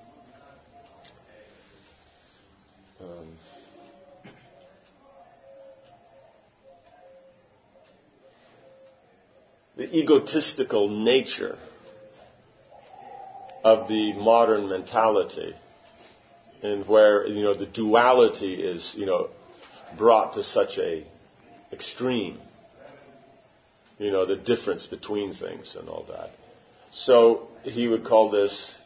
the egotistical nature of the modern mentality, and where, the duality is, brought to such a extreme, the difference between things and all that. So he would call this,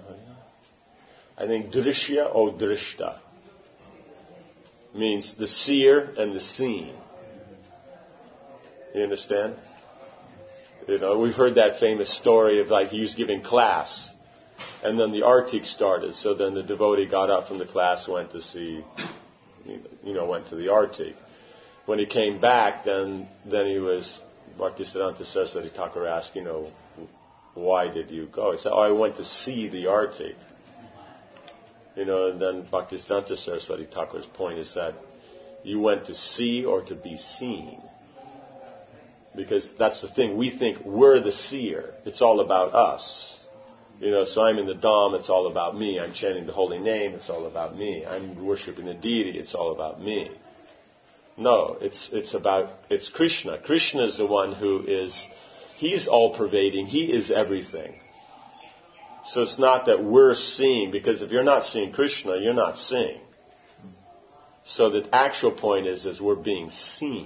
I think, drishya or drishta. Means the seer and the seen. You understand? We've heard that famous story of he was giving class, and then the artik started. So then the devotee got up from the class, went to see, went to the artik. When he came back, then he was, Bhaktisiddhanta Saraswati Thakur asked, why did you go? He said, I went to see the artik. And then Bhaktisiddhanta Saraswati Thakur's point is that you went to see or to be seen. Because that's the thing. We think we're the seer. It's all about us. So I'm in the Dham, it's all about me. I'm chanting the holy name, it's all about me. I'm worshiping the deity, it's all about me. No, it's Krishna. Krishna is the one who is, he's all-pervading. He is everything. So it's not that we're seeing, because if you're not seeing Krishna, you're not seeing. So the actual point is we're being seen.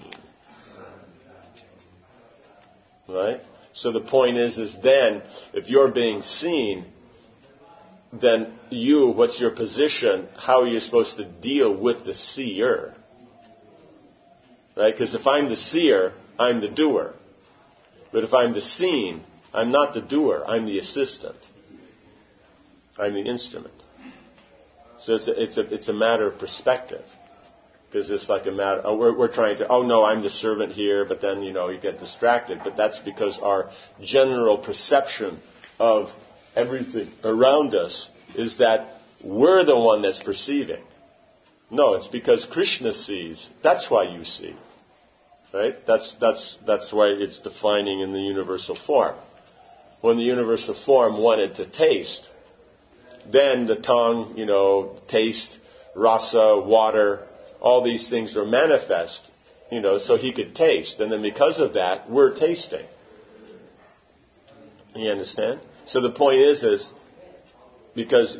Right? So the point is then, if you're being seen, then what's your position? How are you supposed to deal with the seer? Right? Because if I'm the seer, I'm the doer. But if I'm the seen, I'm not the doer, I'm the assistant. I'm the instrument. So it's a matter of perspective. Because it's like a matter, we're trying to, I'm the servant here, but then, you get distracted. But that's because our general perception of everything around us is that we're the one that's perceiving. No, it's because Krishna sees. That's why you see. Right? That's why it's defining in the universal form. When the universal form wanted to taste, then the tongue, taste, rasa, water, all these things were manifest, so he could taste. And then because of that, we're tasting. You understand? So the point is because,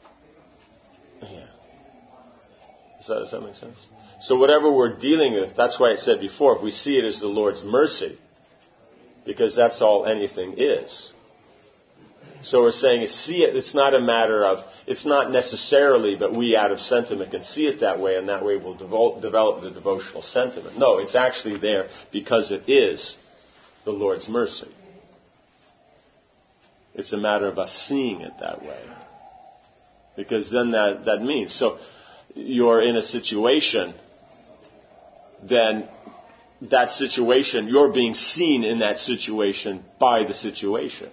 does that make sense? So whatever we're dealing with, that's why I said before, if we see it as the Lord's mercy, because that's all anything is. So we're saying, see it, it's not a matter of, it's not necessarily that we out of sentiment can see it that way, and that way we'll develop the devotional sentiment. No, it's actually there because it is the Lord's mercy. It's a matter of us seeing it that way. Because then that means, so you're in a situation, then that situation, you're being seen in that situation by the situation.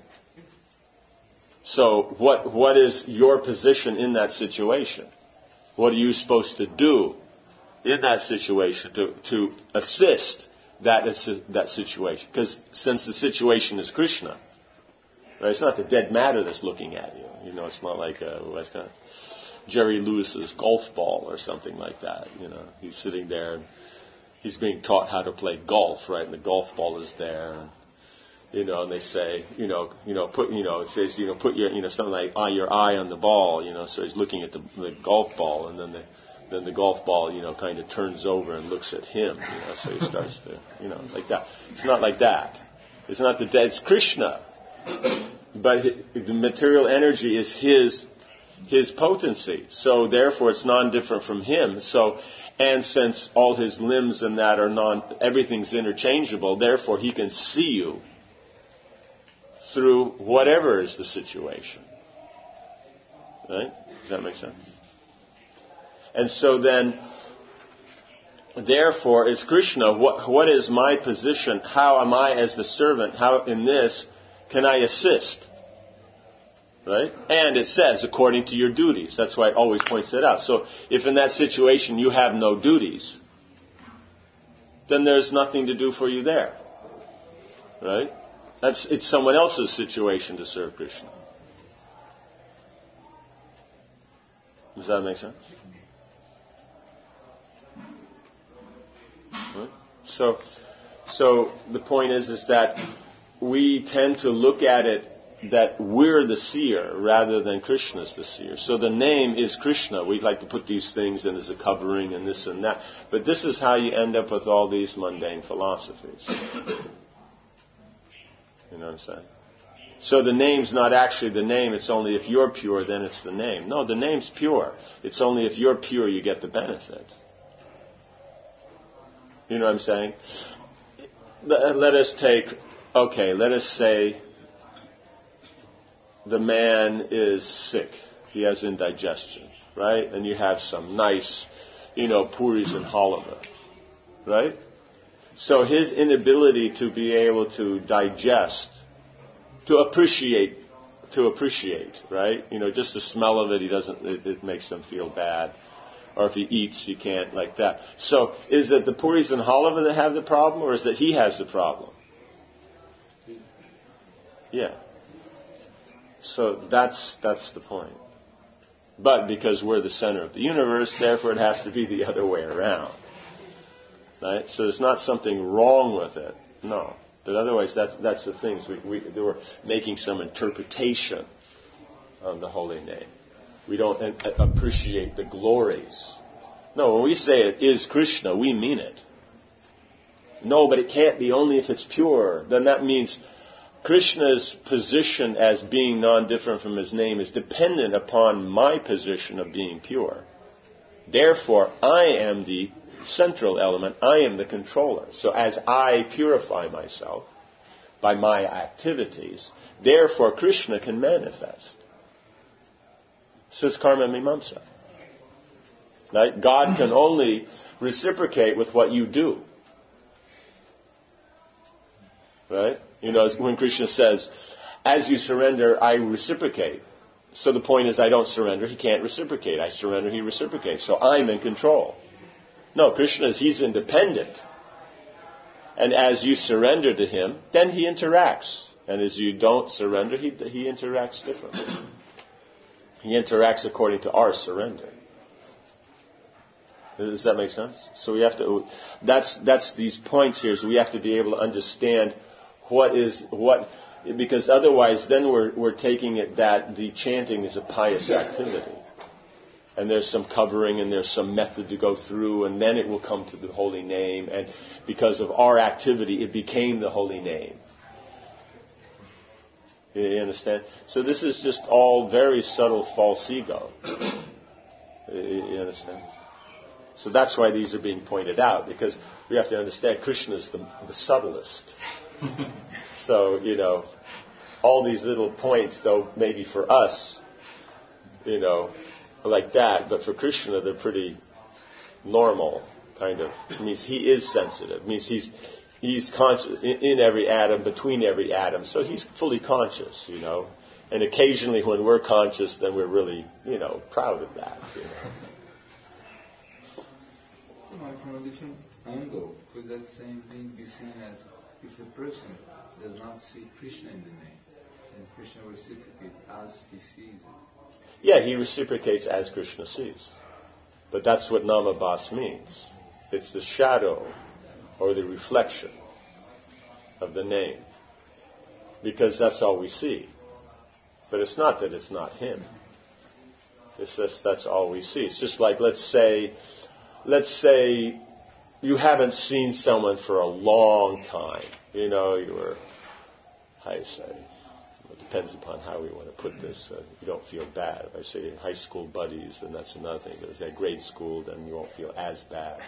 So what is your position in that situation? What are you supposed to do in that situation to assist that situation? Because since the situation is Krishna, right, it's not the dead matter that's looking at you. It's not like Jerry Lewis's golf ball or something like that. He's sitting there and he's being taught how to play golf, right? And the golf ball is there. And they say, it says, put your, something like your eye on the ball, so he's looking at the golf ball, and then then the golf ball, kind of turns over and looks at him, so he starts to, like that. It's not like that. It's not that, it's Krishna. But the material energy is his potency. So therefore it's non-different from him. So, and since all his limbs and that are everything's interchangeable, therefore he can see you through whatever is the situation. Right? Does that make sense? And so then, therefore, it's Krishna. What is my position? How am I as the servant? How in this can I assist? Right? And it says, according to your duties. That's why it always points that out. So if in that situation you have no duties, then there's nothing to do for you there. Right? It's someone else's situation to serve Krishna. Does that make sense? Right? So the point is that we tend to look at it that we're the seer rather than Krishna's the seer. So the name is Krishna. We like to put these things in as a covering and this and that. But this is how you end up with all these mundane philosophies. You know what I'm saying? So the name's not actually the name. It's only if you're pure, then it's the name. No, the name's pure. It's only if you're pure you get the benefit. You know what I'm saying? Let us say the man is sick. He has indigestion, right? And you have some nice, puris and halava, right? So his inability to be able to digest, to appreciate, right? Just the smell of it, it makes him feel bad. Or if he eats, he can't like that. So is it the puris and halava that have the problem, or is it he has the problem? Yeah. So that's the point. But because we're the center of the universe, therefore it has to be the other way around. Right? So there's not something wrong with it. No. But otherwise, that's the things. They were making some interpretation on the holy name. We don't appreciate the glories. No, when we say it is Krishna, we mean it. No, but it can't be only if it's pure. Then that means Krishna's position as being non-different from his name is dependent upon my position of being pure. Therefore, I am the central element. I am the controller. So as I purify myself by my activities, therefore Krishna can manifest. So it's karma mimamsa. Right? God can only reciprocate with what you do. Right? When Krishna says, as you surrender, I reciprocate. So the point is, I don't surrender, he can't reciprocate. I surrender, he reciprocates. So I'm in control. No, Krishna he's independent. And as you surrender to him, then he interacts. And as you don't surrender, he interacts differently. He interacts according to our surrender. Does that make sense? So we have to, that's these points here, so we have to be able to understand what, because otherwise then we're taking it that the chanting is a pious activity. And there's some covering and there's some method to go through, and then it will come to the holy name, and because of our activity it became the holy name. You understand? So this is just all very subtle false ego. You understand? So that's why these are being pointed out, because we have to understand Krishna is the subtlest. So, all these little points, though maybe for us, like that, but for Krishna they're pretty normal, kind of. It means he is sensitive. It means he's conscious in every atom, between every atom. So he's fully conscious, And occasionally when we're conscious, then we're really, proud of that. From a different angle, could that same thing be seen as if a person does not see Krishna in the name, and Krishna reciprocates as he sees it? Yeah, he reciprocates as Krishna sees. But that's what namabhas means. It's the shadow or the reflection of the name. Because that's all we see. But it's not that it's not him. That's all we see. It's just like, let's say you haven't seen someone for a long time. You were, how do you say, it depends upon how we want to put this. You don't feel bad. If I say high school buddies, then that's another thing. If I say grade school, then you won't feel as bad.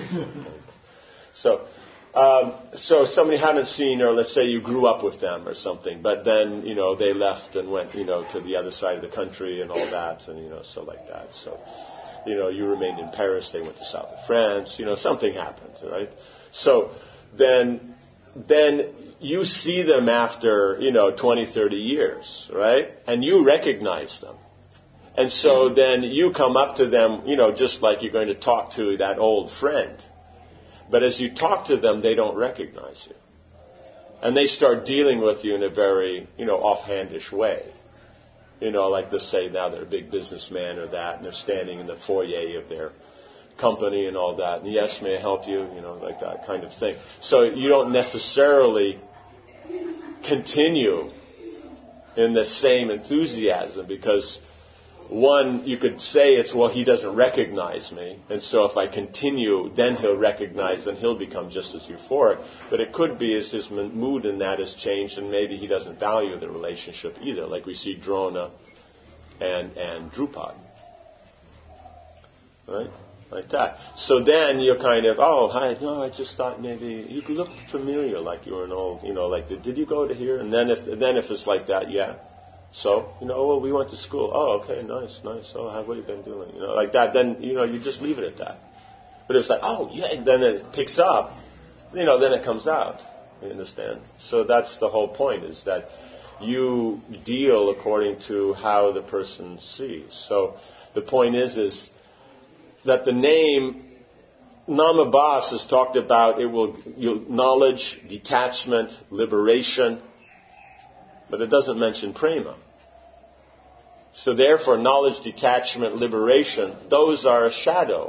So somebody you haven't seen, or let's say you grew up with them or something, but then, they left and went, to the other side of the country and all that, and, so like that. So, you remained in Paris, they went to south of France, something happened, right? So then you see them after, 20, 30 years, right? And you recognize them. And so then you come up to them, just like you're going to talk to that old friend. But as you talk to them, they don't recognize you. And they start dealing with you in a very, offhandish way. Like they'll say now they're a big businessman or that, and they're standing in the foyer of their company and all that. And yes, may I help you? Like that kind of thing. So you don't necessarily continue in the same enthusiasm because one, you could say it's, well, he doesn't recognize me, and so if I continue, then he'll recognize, and he'll become just as euphoric. But it could be as his mood in that has changed, and maybe he doesn't value the relationship either, like we see Drona and Drupad. Right? Like that. So then you're kind of, oh, hi, no, I just thought maybe you looked familiar, like you were an old, like, did you go to here? And then if it's like that, yeah. So, well, we went to school. Oh, okay, nice. Oh, what have you been doing? Like that. Then, you just leave it at that. But if it's like, oh, yeah, then it picks up, then it comes out. You understand? So that's the whole point, is that you deal according to how the person sees. So the point is that the name Namabhas is talked about, knowledge, detachment, liberation, but it doesn't mention prema. So therefore, knowledge, detachment, liberation, those are a shadow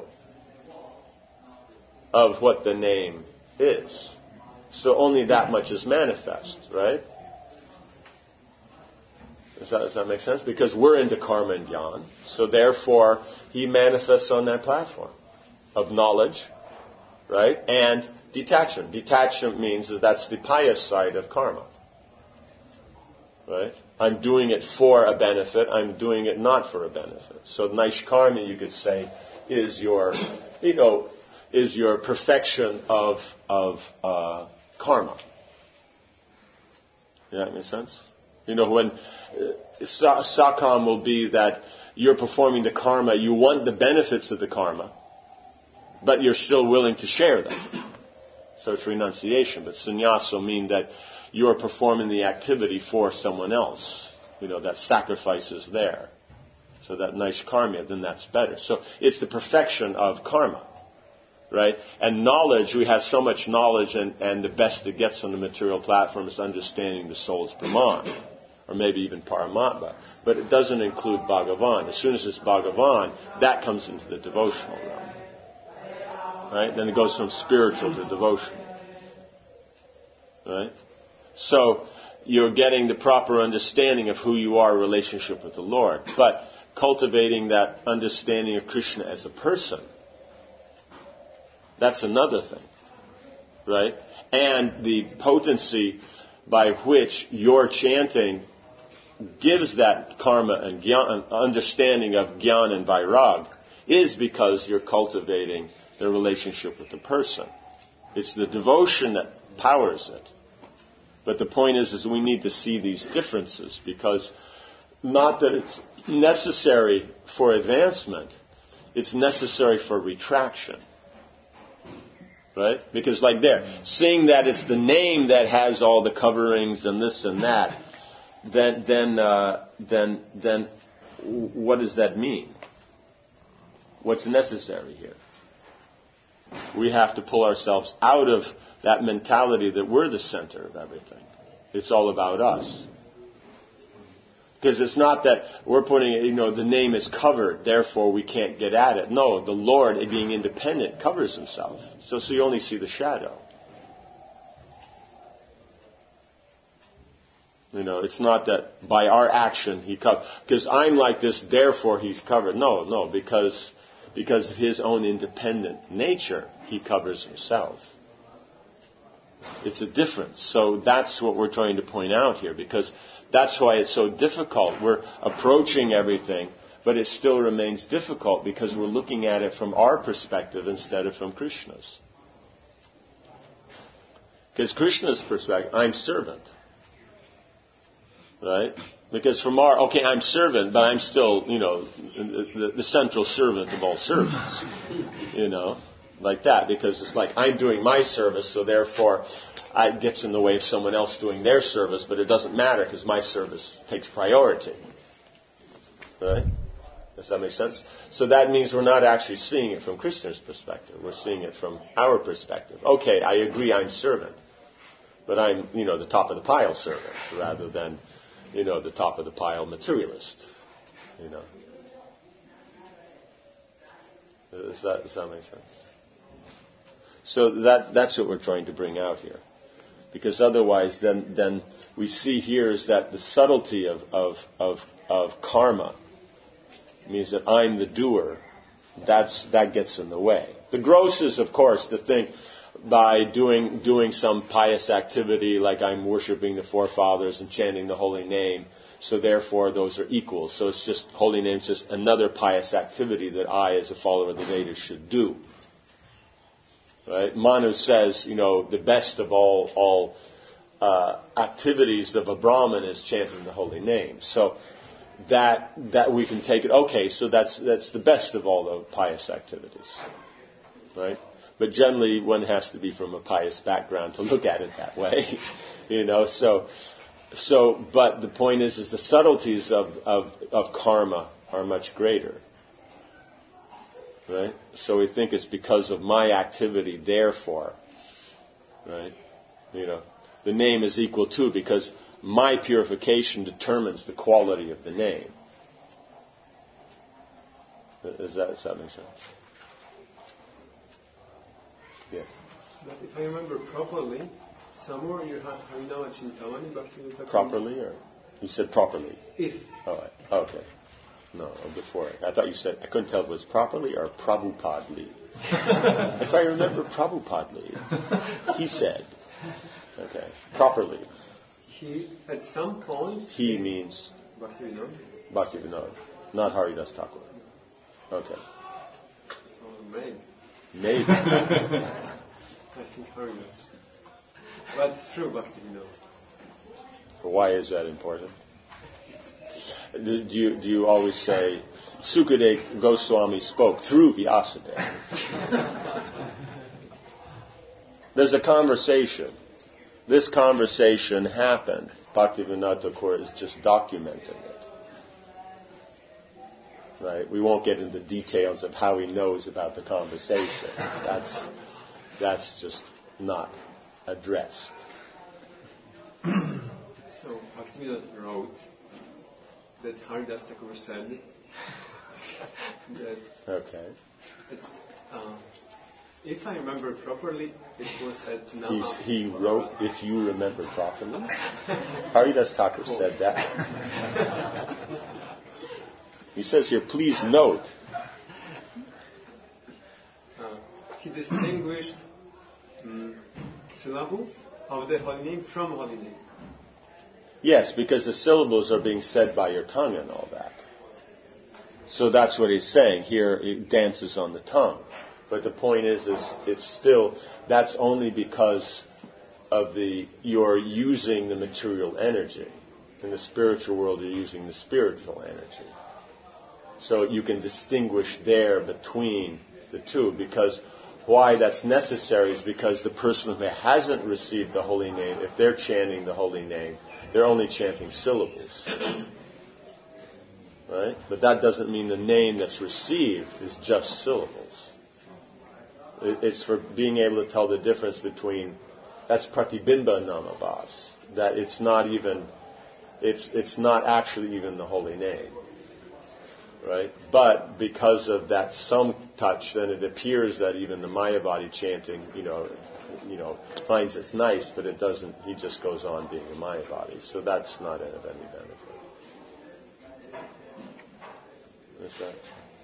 of what the name is. So only that much is manifest, right? Does that make sense? Because we're into karma and jnana, so therefore he manifests on that platform of knowledge, right? And detachment. Detachment means that's the pious side of karma. Right? I'm doing it for a benefit. I'm doing it not for a benefit. So Naishkarmi, you could say, is your perfection of karma. Yeah, that makes sense? When Sakam will be that you're performing the karma, you want the benefits of the karma, but you're still willing to share them. So it's renunciation. But sannyas will mean that you're performing the activity for someone else. That sacrifice is there. So that naishkarmya, then that's better. So it's the perfection of karma, right? And knowledge, we have so much knowledge, and the best it gets on the material platform is understanding the soul's Brahman, or maybe even Paramatma. But it doesn't include Bhagavan. As soon as it's Bhagavan, that comes into the devotional realm. Right? Then it goes from spiritual to devotional. Right? So you're getting the proper understanding of who you are in relationship with the Lord. But cultivating that understanding of Krishna as a person, that's another thing. Right? And the potency by which your chanting gives that karma and jnana, understanding of jnana and vairag, is because you're cultivating the relationship with the person. It's the devotion that powers it. But the point is we need to see these differences, because not that it's necessary for advancement, it's necessary for retraction. Right? Because like there, seeing that it's the name that has all the coverings and this and that, then what does that mean? What's necessary here? We have to pull ourselves out of that mentality that we're the center of everything. It's all about us. Because it's not that we're putting, the name is covered, therefore we can't get at it. No, the Lord, being independent, covers himself. So you only see the shadow. It's not that by our action he covered. Because I'm like this, therefore he's covered. No, because of his own independent nature, he covers himself. It's a difference. So that's what we're trying to point out here, because that's why it's so difficult. We're approaching everything, but it still remains difficult because we're looking at it from our perspective instead of from Krishna's. Because Krishna's perspective, I'm servant. Right? Because from I'm servant, but I'm still, the central servant of all servants. Like that. Because it's like I'm doing my service, so therefore it gets in the way of someone else doing their service, but it doesn't matter because my service takes priority. Right? Does that make sense? So that means we're not actually seeing it from Krishna's perspective. We're seeing it from our perspective. Okay, I agree I'm servant, but I'm, the top of the pile servant rather than, the top of the pile materialist. Does that make sense? So that's what we're trying to bring out here. Because otherwise then we see here is that the subtlety of karma means that I'm the doer. That gets in the way. The gross is, of course, the thing by doing some pious activity, like I'm worshiping the forefathers and chanting the holy name. So therefore, those are equal. So it's just holy name is just another pious activity that I, as a follower of the Vedas, should do. Right? Manu says, the best of all activities of a Brahmin is chanting the holy name. So that we can take it. Okay, so that's the best of all the pious activities, right? But generally, one has to be from a pious background to look at it that way, So, but the point is the subtleties of karma are much greater, right? So we think it's because of my activity, therefore, right? The name is equal to, because my purification determines the quality of the name. Does that make sense? Yes. But if I remember properly, somewhere you have Harinawa Chintamani Bhakti. Properly, or you said properly? If. Oh, okay. No, before. I thought you said, I couldn't tell if it was properly or Prabhupadli. If I remember Prabhupadli, he said. Okay, properly. He, at some point... He means... Bhaktivinoda. Bhaktivinoda, not Haridas Thakur. Okay. Maybe. I think Haridas. But through Bhaktivinoda. Why is that important? Do you always say, Sukadeva Goswami spoke through Vyasadeva? There's a conversation. This conversation happened. Bhaktivinoda Thakur is just documenting it. Right? We won't get into details of how he knows about the conversation. That's just not addressed. So Bhaktivinoda wrote that Haridas Thakur said that it's if I remember properly, it was at Nama. He wrote, if you remember properly. Haridas Thakur said that. He says here, please note. He distinguished syllables of the holy name from holy name. Yes, because the syllables are being said by your tongue and all that. So that's what he's saying. Here it dances on the tongue. But the point is it's still, that's only because of you're using the material energy. In the spiritual world, you're using the spiritual energy. So you can distinguish there between the two, because why that's necessary is because the person who hasn't received the holy name, if they're chanting the holy name, they're only chanting syllables. Right? But that doesn't mean the name that's received is just syllables. It's for being able to tell the difference between, that's pratibimba namabhas, that it's not actually even the holy name. right? But because of that some touch, then it appears that even the Mayavadi chanting, finds it's nice, but it doesn't. He just goes on being a Mayavadi. So that's not of any benefit. What's that?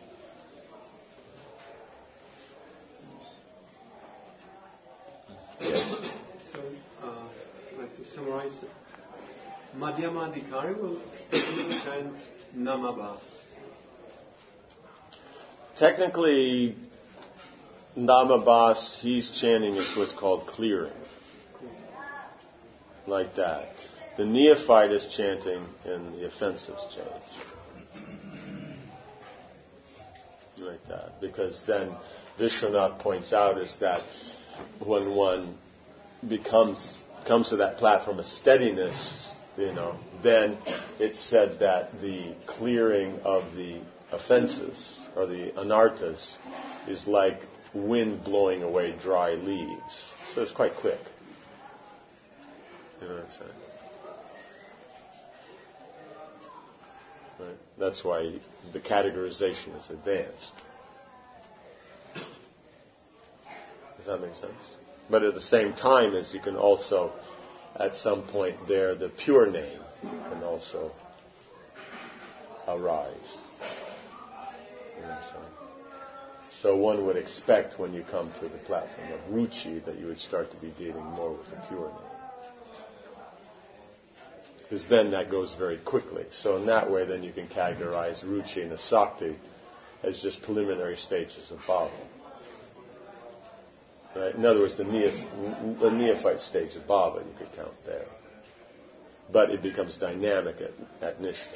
Yes. So, like to summarize, Madhyamadikari will still chant Namabhas. Technically, Namabhas, he's chanting is what's called clearing. Like that. The neophyte is chanting in the offensive stage. Like that. Because then Vishwanath points out is that when one comes to that platform of steadiness, then it's said that the clearing of the offenses or the anarthas is like wind blowing away dry leaves. So it's quite quick. You know what I'm saying? Right? That's why the categorization is advanced. Does that make sense? But at the same time, as you can also, at some point there, the pure name can also arise. You know what I'm saying? So one would expect when you come to the platform of Ruchi that you would start to be dealing more with the pure name. Because then that goes very quickly. So in that way, then you can categorize Ruchi and Asakti as just preliminary stages of bhava. Right? In other words, the neophyte stage of bhava you could count there. But it becomes dynamic at Nishta.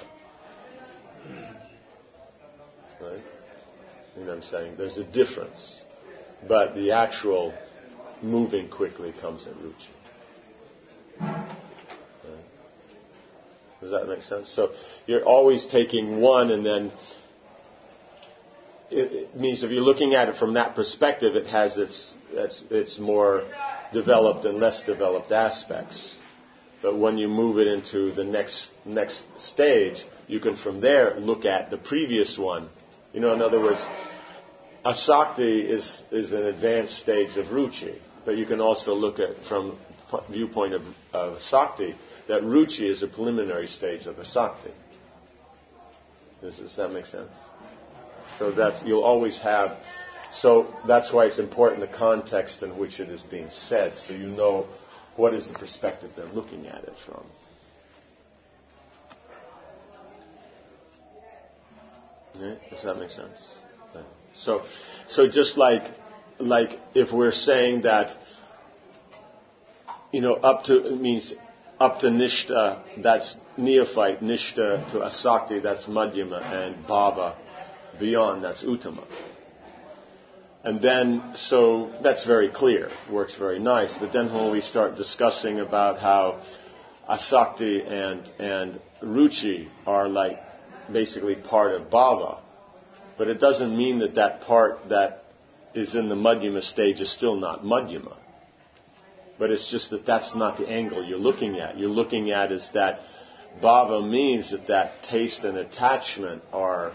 Right? You know what I'm saying? There's a difference. But the actual moving quickly comes at Ruchi. Does that make sense? So you're always taking one, and then it means if you're looking at it from that perspective, it has its more developed and less developed aspects. But when you move it into the next stage, you can from there look at the previous one. In other words, Asakti is an advanced stage of Ruchi, but you can also look at from viewpoint of Sakti that Ruchi is a preliminary stage of Asakti. Does that make sense? So you'll always have. So that's why it's important the context in which it is being said, so you know what is the perspective they're looking at it from. Yeah? Does that make sense? Yeah. So just like if we're saying that, up to Nishta, that's neophyte. Nishta to Asakti, that's Madhyama, and Bhava beyond, that's Uttama. And then, so that's very clear, works very nice. But then when we start discussing about how Asakti and Ruchi are like basically part of Bhava, but it doesn't mean that part that is in the Madhyama stage is still not Madhyama. But it's just that's not the angle you're looking at. You're looking at is that Bhava means that taste and attachment are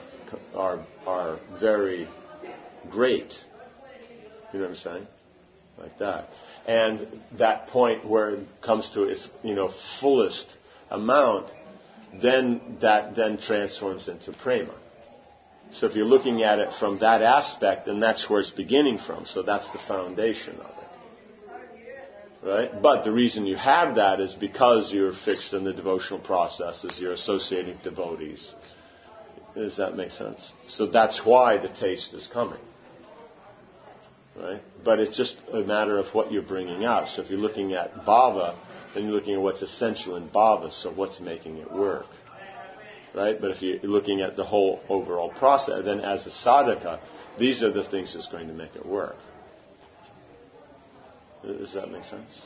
very great. You know what I'm saying? Like that. And that point where it comes to its fullest amount, then that transforms into prema. So if you're looking at it from that aspect, then that's where it's beginning from. So that's the foundation of it. Right? But the reason you have that is because you're fixed in the devotional processes, you're associating devotees. Does that make sense? So that's why the taste is coming. Right? But it's just a matter of what you're bringing out. So if you're looking at bhava, then you're looking at what's essential in bhava, so what's making it work. Right? But if you're looking at the whole overall process, then as a sadhaka, these are the things that's going to make it work. Does that make sense?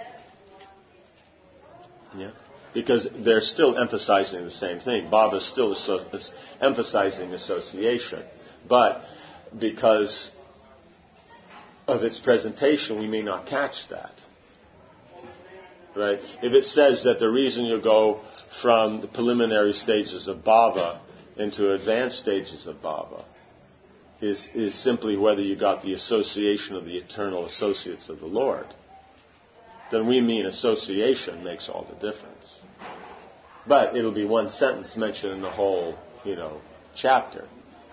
Yeah? Because they're still emphasizing the same thing. Bhava is still emphasizing association. But because of its presentation, we may not catch that. Right? If it says that the reason you go from the preliminary stages of bhava into advanced stages of bhava is simply whether you got the association of the eternal associates of the Lord, then we mean association makes all the difference. But it'll be one sentence mentioned in the whole, chapter.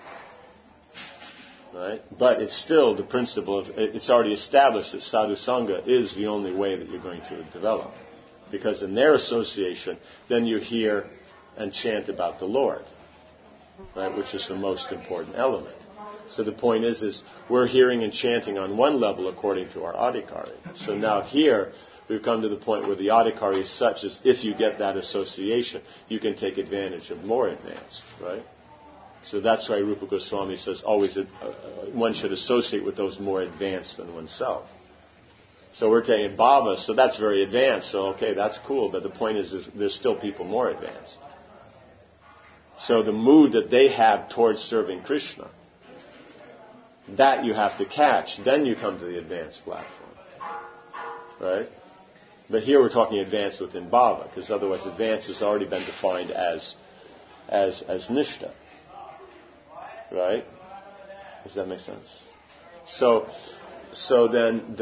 Right? But it's still the principle of, it's already established that sadhu sangha is the only way that you're going to develop. Because in their association, then you hear and chant about the Lord, right? Which is the most important element. So the point is we're hearing and chanting on one level according to our adhikari. So now here, we've come to the point where the adhikari is such as if you get that association, you can take advantage of more advanced, right? So that's why Rupa Goswami says always one should associate with those more advanced than oneself. So we're taking bhava, so that's very advanced. So okay, that's cool, but the point is there's still people more advanced. So the mood that they have towards serving Krishna, that you have to catch. Then you come to the advanced platform, right? But here we're talking advanced within bhava, because otherwise advanced has already been defined as nishta. Right? Does that make sense? So then,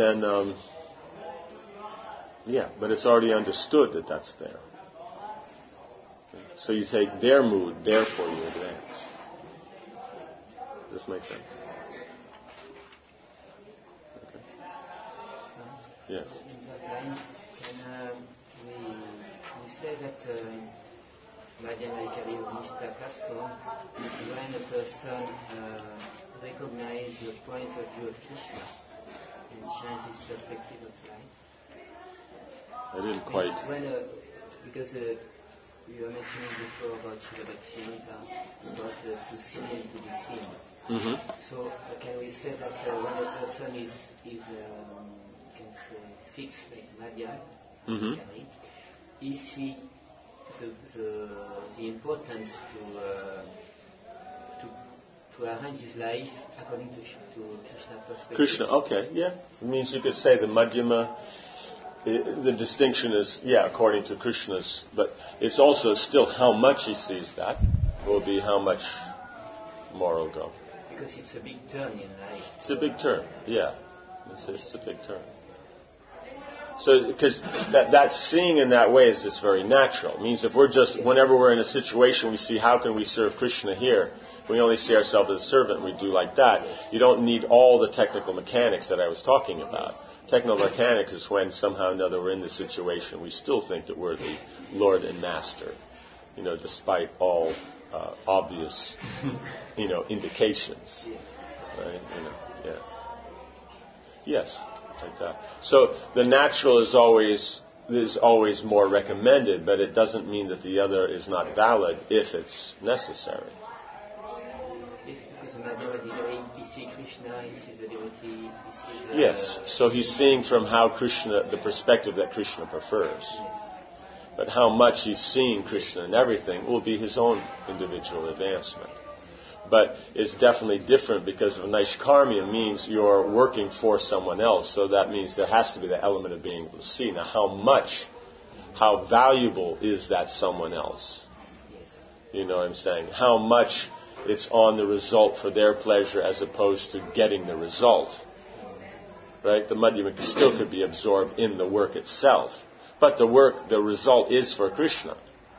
but it's already understood that that's there. So you take their mood, therefore you advance. Does this make sense? Okay. Yes. We say that Madhyamika Nishta platform, when a person recognizes the point of view of Krishna and changes his perspective of life. I didn't quite. Because you were mentioning before about Srila Bhaktivinoda, about to see and to be seen. Mm-hmm. So can we say that when a person is can say fixed like Madhyam, mm-hmm. is he the importance to arrange his life according to Krishna's perspective? Krishna, okay, yeah. It means you could say the Madhyama, the distinction is, according to Krishna's, but it's also still how much he sees that will be how much more will go. Because it's a big turn in life. It's a big turn, yeah. It's a big turn. So, because that seeing in that way is just very natural. It means if whenever we're in a situation, we see how can we serve Krishna here, we only see ourselves as a servant, we do like that. You don't need all the technical mechanics that I was talking about. Technical mechanics is when somehow or another we're in this situation, we still think that we're the Lord and Master, despite all obvious, indications. Right? Yes. Like that. So the natural is always more recommended, but it doesn't mean that the other is not valid if it's necessary. Yes. So he's seeing from how Krishna, the perspective that Krishna prefers. But how much he's seeing Krishna and everything will be his own individual advancement. But it's definitely different because of Naishkarmya means you're working for someone else. So that means there has to be the element of being able to see. Now, how valuable is that someone else? You know what I'm saying? How much it's on the result for their pleasure as opposed to getting the result. Right? The Madhyamika still could be absorbed in the work itself. But the result is for Krishna.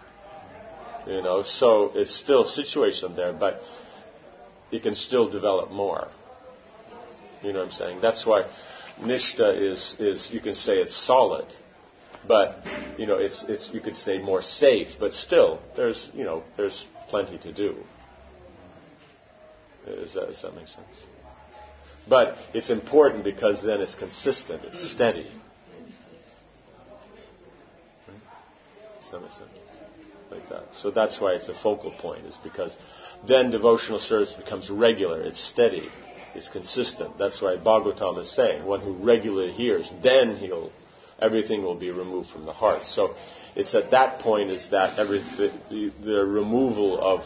So it's still situational there, but it can still develop more. You know what I'm saying? That's why Nishta is you can say it's solid, but it's you could say more safe, but still there's plenty to do. Does that make sense? But it's important because then it's consistent, it's steady. Does that make sense? Like that. So that's why it's a focal point, is because then devotional service becomes regular, it's steady, it's consistent. That's why Bhagavatam is saying, one who regularly hears, then everything will be removed from the heart. So it's at that point is that the removal of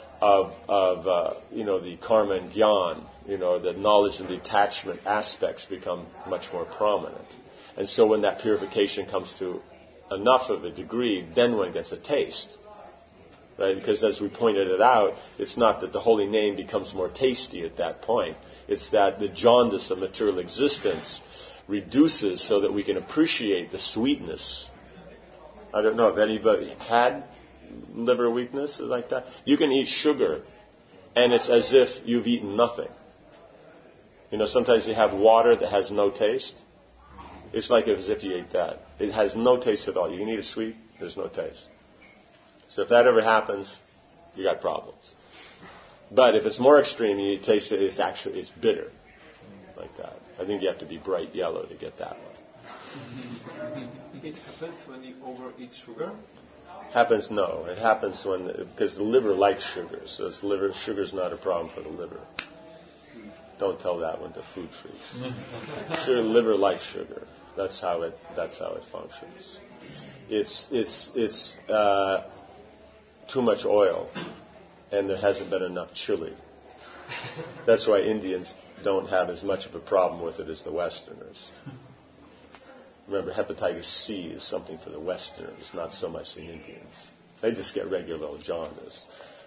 the karma and jnana, the knowledge and the attachment aspects become much more prominent. And so when that purification comes to enough of a degree, then one gets a taste. right? Because as we pointed it out, it's not that the holy name becomes more tasty at that point. It's that the jaundice of material existence reduces so that we can appreciate the sweetness. I don't know if anybody had liver weakness like that. You can eat sugar, and it's as if you've eaten nothing. Sometimes you have water that has no taste. It's like as if you ate that. It has no taste at all. You can eat it sweet, there's no taste. So if that ever happens, you got problems. But if it's more extreme, you taste it, it's bitter, like that. I think you have to be bright yellow to get that one. It happens when you overeat sugar? No. It happens because the liver likes sugar, so sugar's not a problem for the liver. Don't tell that one to food freaks. Liver likes sugar. That's how it functions. It's too much oil, and there hasn't been enough chili. That's why Indians don't have as much of a problem with it as the Westerners. Remember, hepatitis C is something for the Westerners, not so much the Indians. They just get regular old jaundice.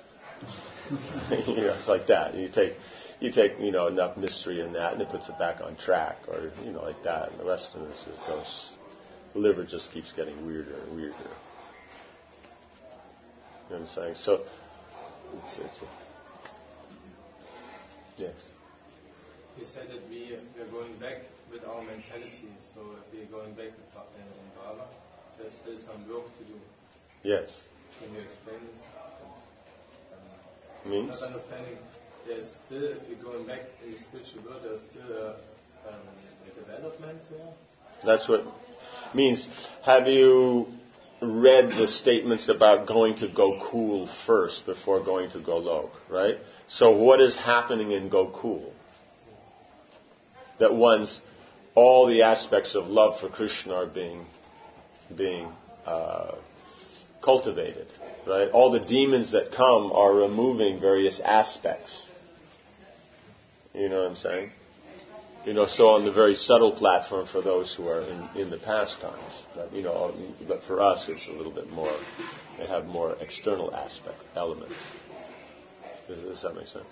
It's like that. You take enough mystery in that, and it puts it back on track, or like that. And the Westerners just goes, the liver just keeps getting weirder and weirder. You know what I'm saying? So, yes. You said that we are going back with our mentality. So if we are going back in Baba, there's still some work to do. Yes. Can you explain this? Means? Not understanding. There's still, if you're going back in the spiritual world, there's still a development there. That's what means. Have you read the statements about going to Gokul first before going to Golok, right? So what is happening in Gokul? That all the aspects of love for Krishna are being cultivated, right? All the demons that come are removing various aspects. You know what I'm saying? So on the very subtle platform for those who are in the pastimes. But for us, it's a little bit more, they have more external elements. Does that make sense?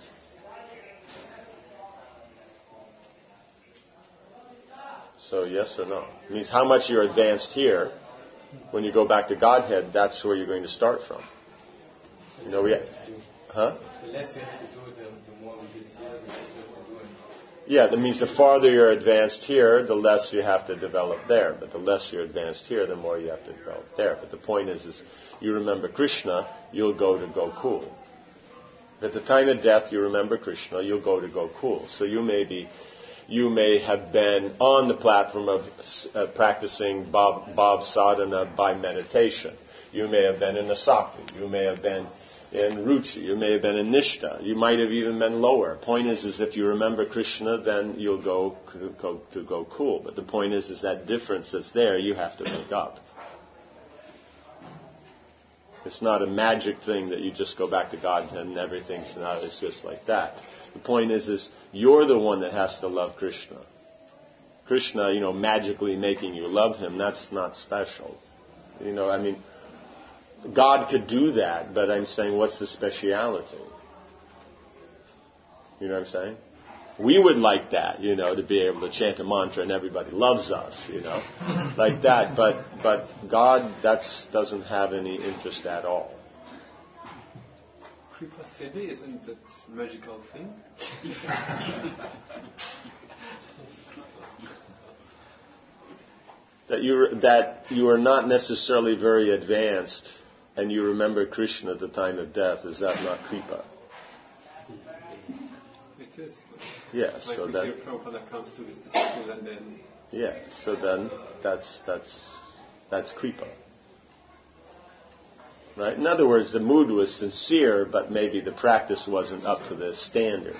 So yes or no? It means how much you're advanced here. When you go back to Godhead, that's where you're going to start from. The less you have to do, the more we get here, the less you have to do. Yeah, that means the farther you're advanced here, the less you have to develop there. But the less you're advanced here, the more you have to develop there. But the point is you remember Krishna, you'll go to Gokul. At the time of death, you remember Krishna, you'll go to Gokul. So you may have been on the platform of practicing Bhav Sadhana by meditation. You may have been in Asakti. You may have been in Ruchi. You may have been in Nishta. You might have even been lower. Point is if you remember Krishna, then you'll go to Gokul. But the point is that difference that's there, you have to make up. It's not a magic thing that you just go back to Godhead and everything's not. It's just like that. The point is you're the one that has to love Krishna. Krishna, magically making you love him, that's not special. God could do that, but I'm saying, what's the speciality? You know what I'm saying? We would like that, to be able to chant a mantra and everybody loves us, like that. But God, doesn't have any interest at all. Kripa Siddhi, isn't that magical thing? that you are not necessarily very advanced, and you remember Krishna at the time of death. Is that not Kripa? It is. Yeah. Like so then Prabhupada comes to this disciple and then. Yeah. So then that's Kripa. Right? In other words, the mood was sincere, but maybe the practice wasn't up to the standard.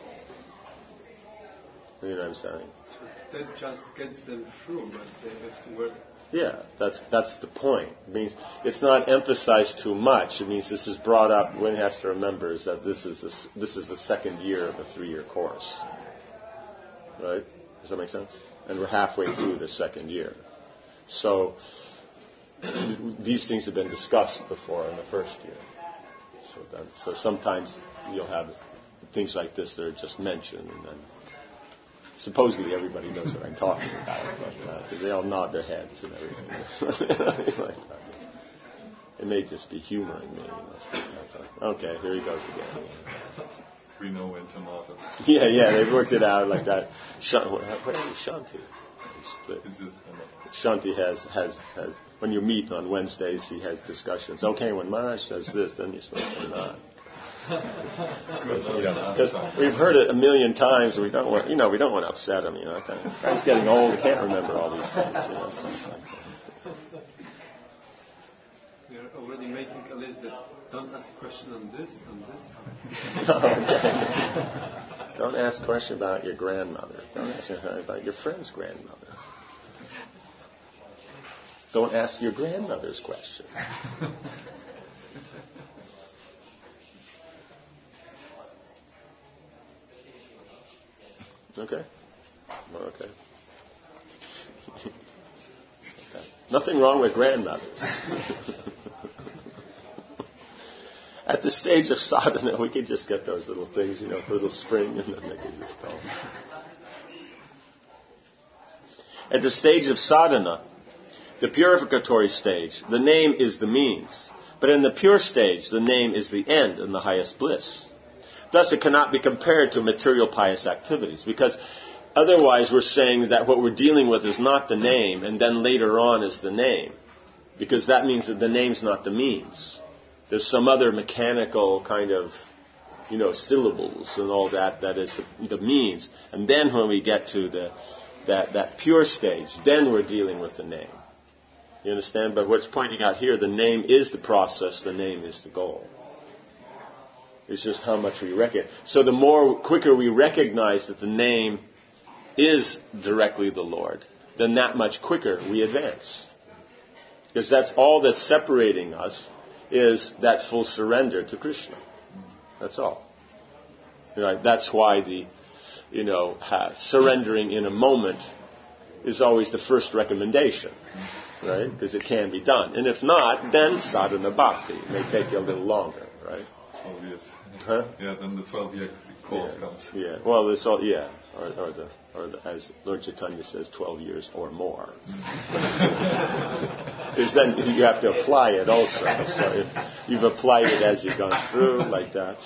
You know what I'm saying? That just gets them through, but they have to work. Yeah, that's the point. It means it's not emphasized too much. It means this is brought up. One has to remember is that this is the second year of a 3-year course. Right? Does that make sense? And we're halfway through the second year. So these things have been discussed before in the first year. So sometimes you'll have things like this that are just mentioned, and then supposedly everybody knows what I'm talking about, but they all nod their heads and everything. Like that. It may just be humoring me. Okay, here he goes again. We know when to nod. Yeah, they've worked it out like that. Where is Shanti? Split. Shanti has when you meet on Wednesdays, he has discussions. Okay, when Maharaj says this, then you're supposed to nod. Because we've heard it a million times, and we don't want to upset him. Guy's getting old, he can't remember all these things. Things like that. We are already making a list that don't ask a question on this. Don't ask a question about your grandmother. Don't ask about your friend's grandmother. Don't ask your grandmother's question. Okay. Nothing wrong with grandmothers. At the stage of sadhana, we could just get those little things, for a little spring, and then they could just go. At the stage of sadhana, the purificatory stage, the name is the means. But in the pure stage, the name is the end and the highest bliss. Thus, it cannot be compared to material pious activities, because otherwise we're saying that what we're dealing with is not the name, and then later on is the name, because that means that the name's not the means. There's some other mechanical kind of, syllables and all that is the means. And then when we get to that pure stage, then we're dealing with the name. You understand? But what's pointing out here, the name is the process, the name is the goal. It's just how much we recognize. So the quicker we recognize that the name is directly the Lord, then that much quicker we advance. Because that's all that's separating us, is that full surrender to Krishna. That's all. Right? That's why surrendering in a moment is always the first recommendation. Right? Because it can be done. And if not, then sadhana bhakti. It may take you a little longer. Right? 12 years. Huh? Yeah, then the 12-year course comes. Yeah. Well, it's all, yeah. Or as Lord Chaitanya says, 12 years or more. Because then you have to apply it also. So if you've applied it as you've gone through, like that,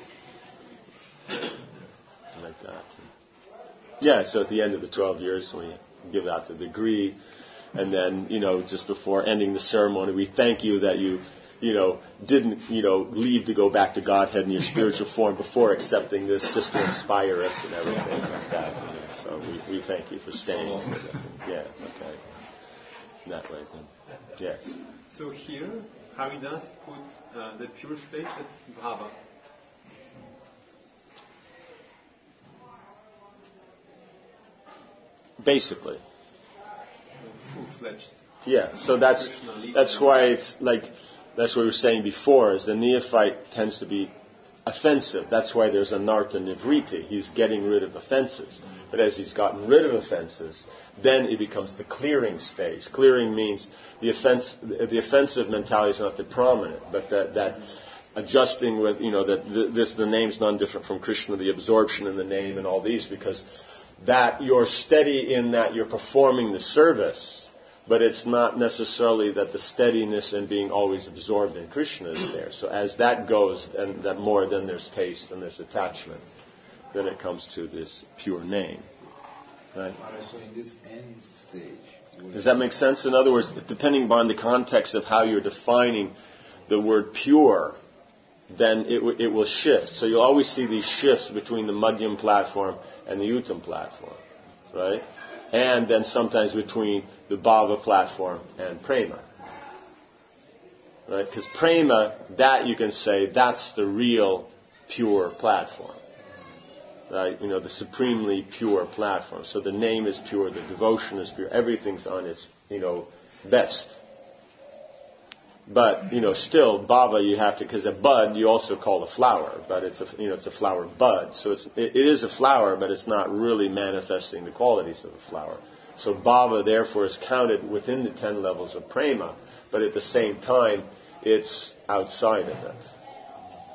like that. Yeah, so at the end of the 12 years, we give out the degree, and then, just before ending the ceremony, we thank you that you didn't, leave to go back to Godhead in your spiritual form before accepting this, just to inspire us and everything like that. So we thank you for staying. Yeah, okay. That way, then. Yes. So here, Haridas put the pure stage at Bhava. Basically. Full-fledged. Yeah, so that's why it's like, that's what we were saying before, is the neophyte tends to be offensive. That's why there's a narta nivriti. He's getting rid of offenses. But as he's gotten rid of offenses, then it becomes the clearing stage. Clearing means the offensive mentality is not the prominent, but that adjusting with, the name's none different from Krishna, the absorption in the name and all these, because that you're steady in that you're performing the service, but it's not necessarily that the steadiness and being always absorbed in Krishna is there. So as that goes, and that more, then there's taste and there's attachment. Then it comes to this pure name. Right? So in this end stage... Does that make sense? In other words, depending upon the context of how you're defining the word pure, then it will shift. So you'll always see these shifts between the Madhyam platform and the Uttam platform. Right? And then sometimes between the Bhava platform and Prema. Right? Because Prema, that you can say, that's the real pure platform. Right? The supremely pure platform. So the name is pure, the devotion is pure, everything's on its, best. But, still, Bhava you have to, because a bud you also call a flower, but it's a flower bud. So it is a flower, but it's not really manifesting the qualities of a flower. So Bhava, therefore, is counted within the 10 levels of Prema, but at the same time, it's outside of it.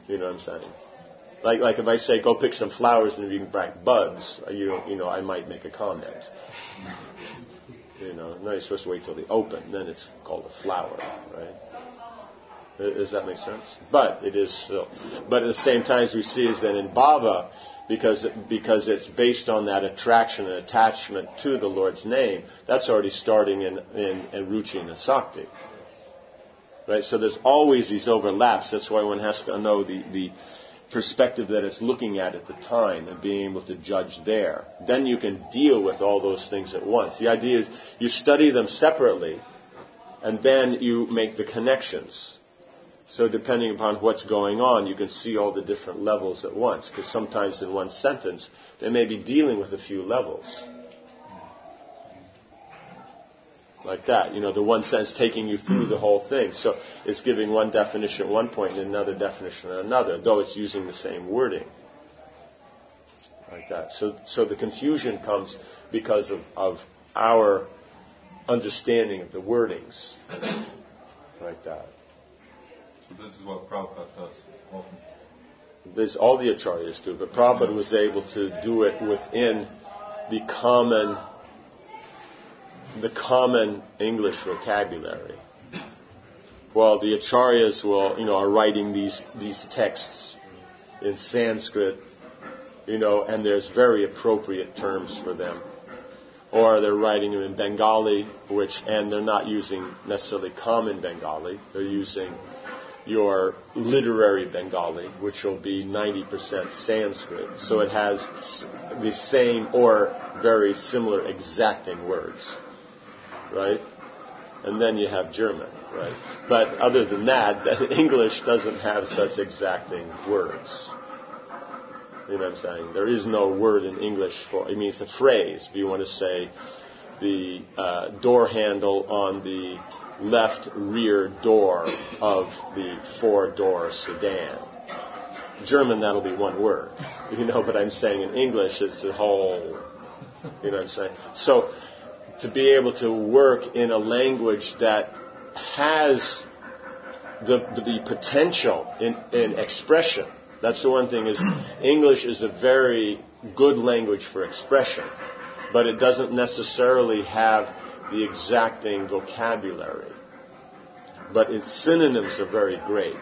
You know what I'm saying? Like if I say, go pick some flowers and you can bring buds, I might make a comment. No, you're supposed to wait till they open, then it's called a flower, right? Does that make sense? But it is still. But at the same time, as we see, is that in Bhava, because it's based on that attraction and attachment to the Lord's name, that's already starting in Ruchi and Sakti. Right? So there's always these overlaps. That's why one has to know the perspective that it's looking at the time and being able to judge there. Then you can deal with all those things at once. The idea is you study them separately and then you make the connections. So depending upon what's going on, you can see all the different levels at once. Because sometimes in one sentence, they may be dealing with a few levels. Like that. The one sentence taking you through the whole thing. So it's giving one definition at one point and another definition at another, though it's using the same wording. Like that. So the confusion comes because of our understanding of the wordings. Like that. So this is what Prabhupada does often. This all the acharyas do, but Prabhupada was able to do it within the common English vocabulary. While the acharyas are writing these texts in Sanskrit, and there's very appropriate terms for them. Or they're writing them in Bengali, and they're not using necessarily common Bengali. They're using your literary Bengali, which will be 90% Sanskrit. So it has the same or very similar exacting words, right? And then you have German, right? But other than that, English doesn't have such exacting words. You know what I'm saying? There is no word in English it's a phrase. If you want to say the door handle on the left rear door of the 4-door sedan. German, that'll be one word. But I'm saying in English, it's a whole, you know what I'm saying? So, to be able to work in a language that has the potential in expression, that's the one thing, is English is a very good language for expression, but it doesn't necessarily have the exacting vocabulary. But its synonyms are very great.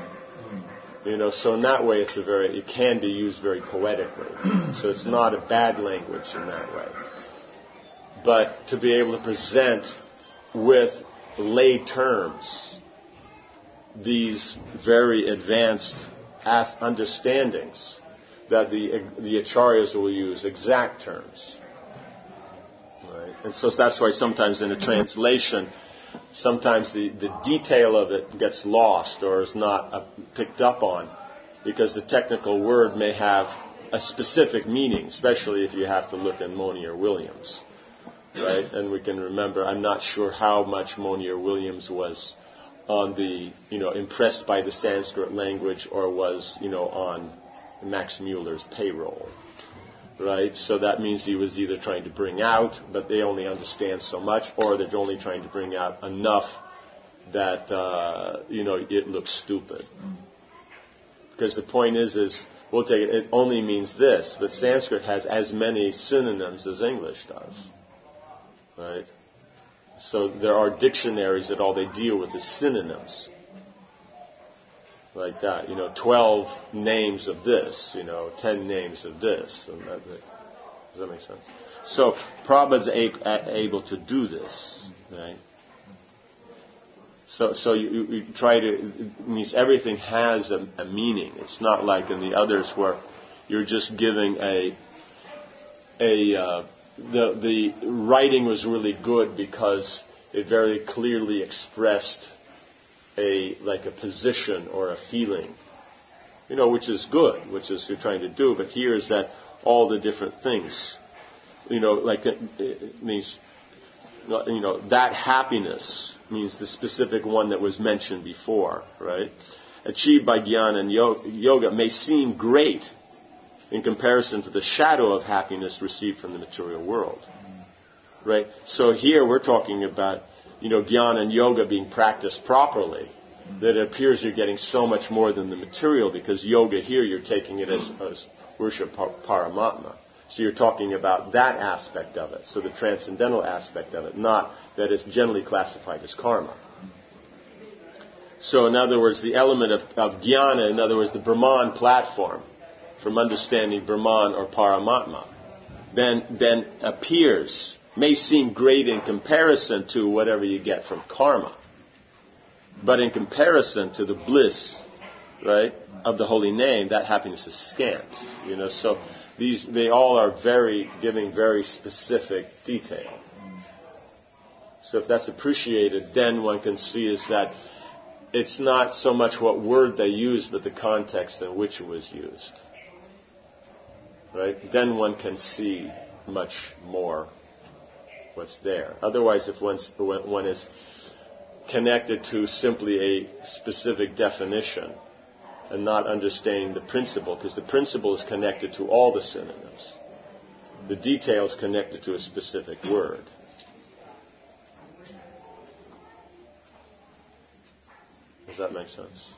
So in that way it can be used very poetically. So it's not a bad language in that way. But to be able to present with lay terms these very advanced understandings that the acharyas will use, exact terms. Right? And so that's why sometimes in a translation, sometimes the detail of it gets lost or is not picked up on because the technical word may have a specific meaning, especially if you have to look at Monier Williams. Right? And we can remember, I'm not sure how much Monier Williams was on the, impressed by the Sanskrit language or was, on Max Muller's payroll. Right? So that means he was either trying to bring out, but they only understand so much, or they're only trying to bring out enough that, it looks stupid. Because the point is we'll take it, it only means this, but Sanskrit has as many synonyms as English does. Right? So there are dictionaries that all they deal with is synonyms. Like that, 12 names of this, 10 names of this. And does that make sense? So Prabhupada's able to do this, right? So you try to, it means everything has a meaning. It's not like in the others where you're just giving the writing was really good because it very clearly expressed a position or a feeling, which is good, which is you're trying to do. But here is that all the different things, it means, that happiness means the specific one that was mentioned before, right? Achieved by jnana and yoga may seem great in comparison to the shadow of happiness received from the material world, right? So here we're talking about, jnana and yoga being practiced properly that it appears you're getting so much more than the material, because yoga here you're taking it as worship Paramatma. So you're talking about that aspect of it, so the transcendental aspect of it, not that it's generally classified as karma. So in other words, the element of jnana, in other words, the Brahman platform, from understanding Brahman or Paramatma, then appears, may seem great in comparison to whatever you get from karma. But in comparison to the bliss, right, of the holy name, that happiness is scant. So they all are giving very specific detail. So if that's appreciated, then one can see is that it's not so much what word they used, but the context in which it was used. Right? Then one can see much more what's there. Otherwise, if one is connected to simply a specific definition and not understanding the principle, because the principle is connected to all the synonyms. The detail is connected to a specific word. Does that make sense?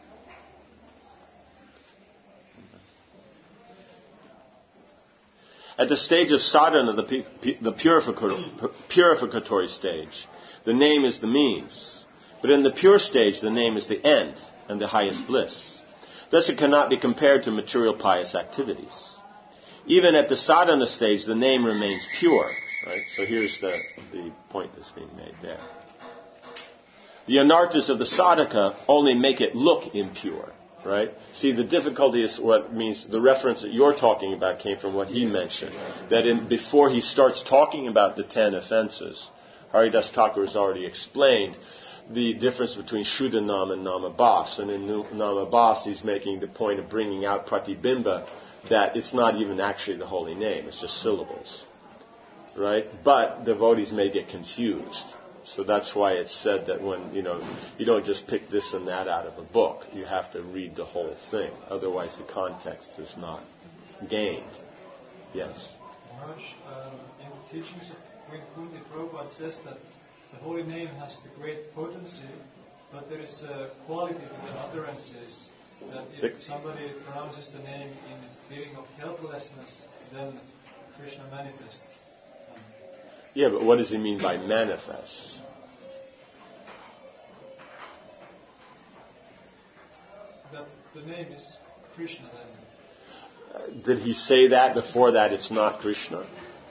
At the stage of sadhana, the purificatory stage, the name is the means. But in the pure stage, the name is the end and the highest bliss. Thus it cannot be compared to material pious activities. Even at the sadhana stage, the name remains pure. Right? So here's the point that's being made there. The anarthas of the sadhaka only make it look impure. Right? See, the difficulty is what means the reference that you're talking about came from what he mentioned. That before he starts talking about the 10 offenses, Haridas Thakur has already explained the difference between Shuddha Nam and Namabhas. And in Namabhas, he's making the point of bringing out Pratibimba, that it's not even actually the holy name, it's just syllables. Right? But devotees may get confused. So that's why it's said that when, you don't just pick this and that out of a book. You have to read the whole thing. Otherwise the context is not gained. Yes? Maharaj, in the teachings of Queen Kunti, Prabhupada says that the holy name has the great potency, but there is a quality to the utterances, that if somebody pronounces the name in a feeling of helplessness, then Krishna manifests. Yeah, but what does he mean by manifest? That the name is Krishna then. Did he say that before that it's not Krishna?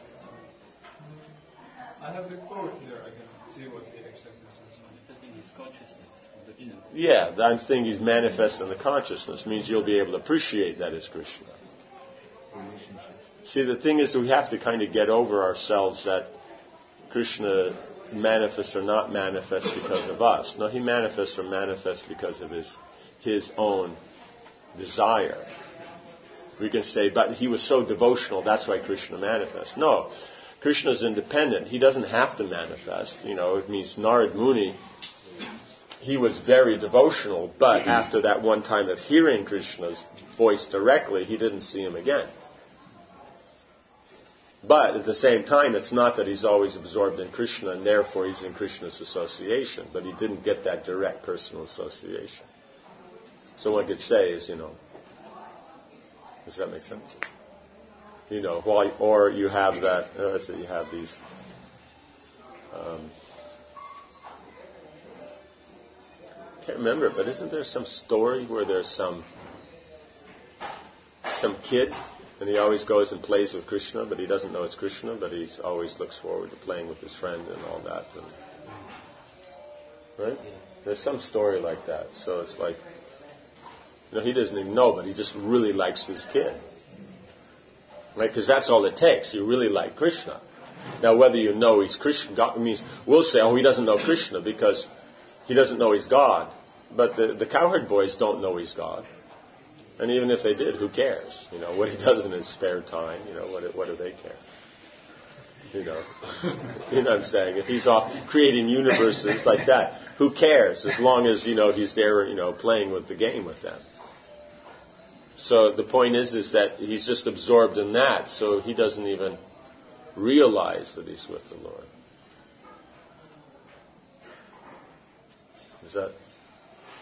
I have the quote here, I can see what he exactly says. I think it's consciousness. Yeah, I'm thinking he's manifest in the consciousness, means you'll be able to appreciate that as Krishna. See, the thing is that we have to kind of get over ourselves that Krishna manifests or not manifests because of us. No, he manifests or manifests because of his own desire. We can say, but he was so devotional, that's why Krishna manifests. No, Krishna is independent. He doesn't have to manifest. It means Narad Muni, he was very devotional, but after that one time of hearing Krishna's voice directly, he didn't see him again. But at the same time, it's not that he's always absorbed in Krishna and therefore he's in Krishna's association, but he didn't get that direct personal association. So one could say is, does that make sense? Or you have that, you have these, can't remember, but isn't there some story where there's some kid, and he always goes and plays with Krishna, but he doesn't know it's Krishna, but he always looks forward to playing with his friend and all that. Right? There's some story like that. So it's like, he doesn't even know, but he just really likes this kid. Right? Because that's all it takes. You really like Krishna. Now, whether you know he's Krishna, God, means we'll say, he doesn't know Krishna because he doesn't know he's God. But the cowherd boys don't know he's God. And even if they did, who cares? What he does in his spare time, what do they care? You know what I'm saying? If he's off creating universes like that, who cares? As long as, he's there, playing with the game with them. So the point is that he's just absorbed in that, so he doesn't even realize that he's with the Lord. Is that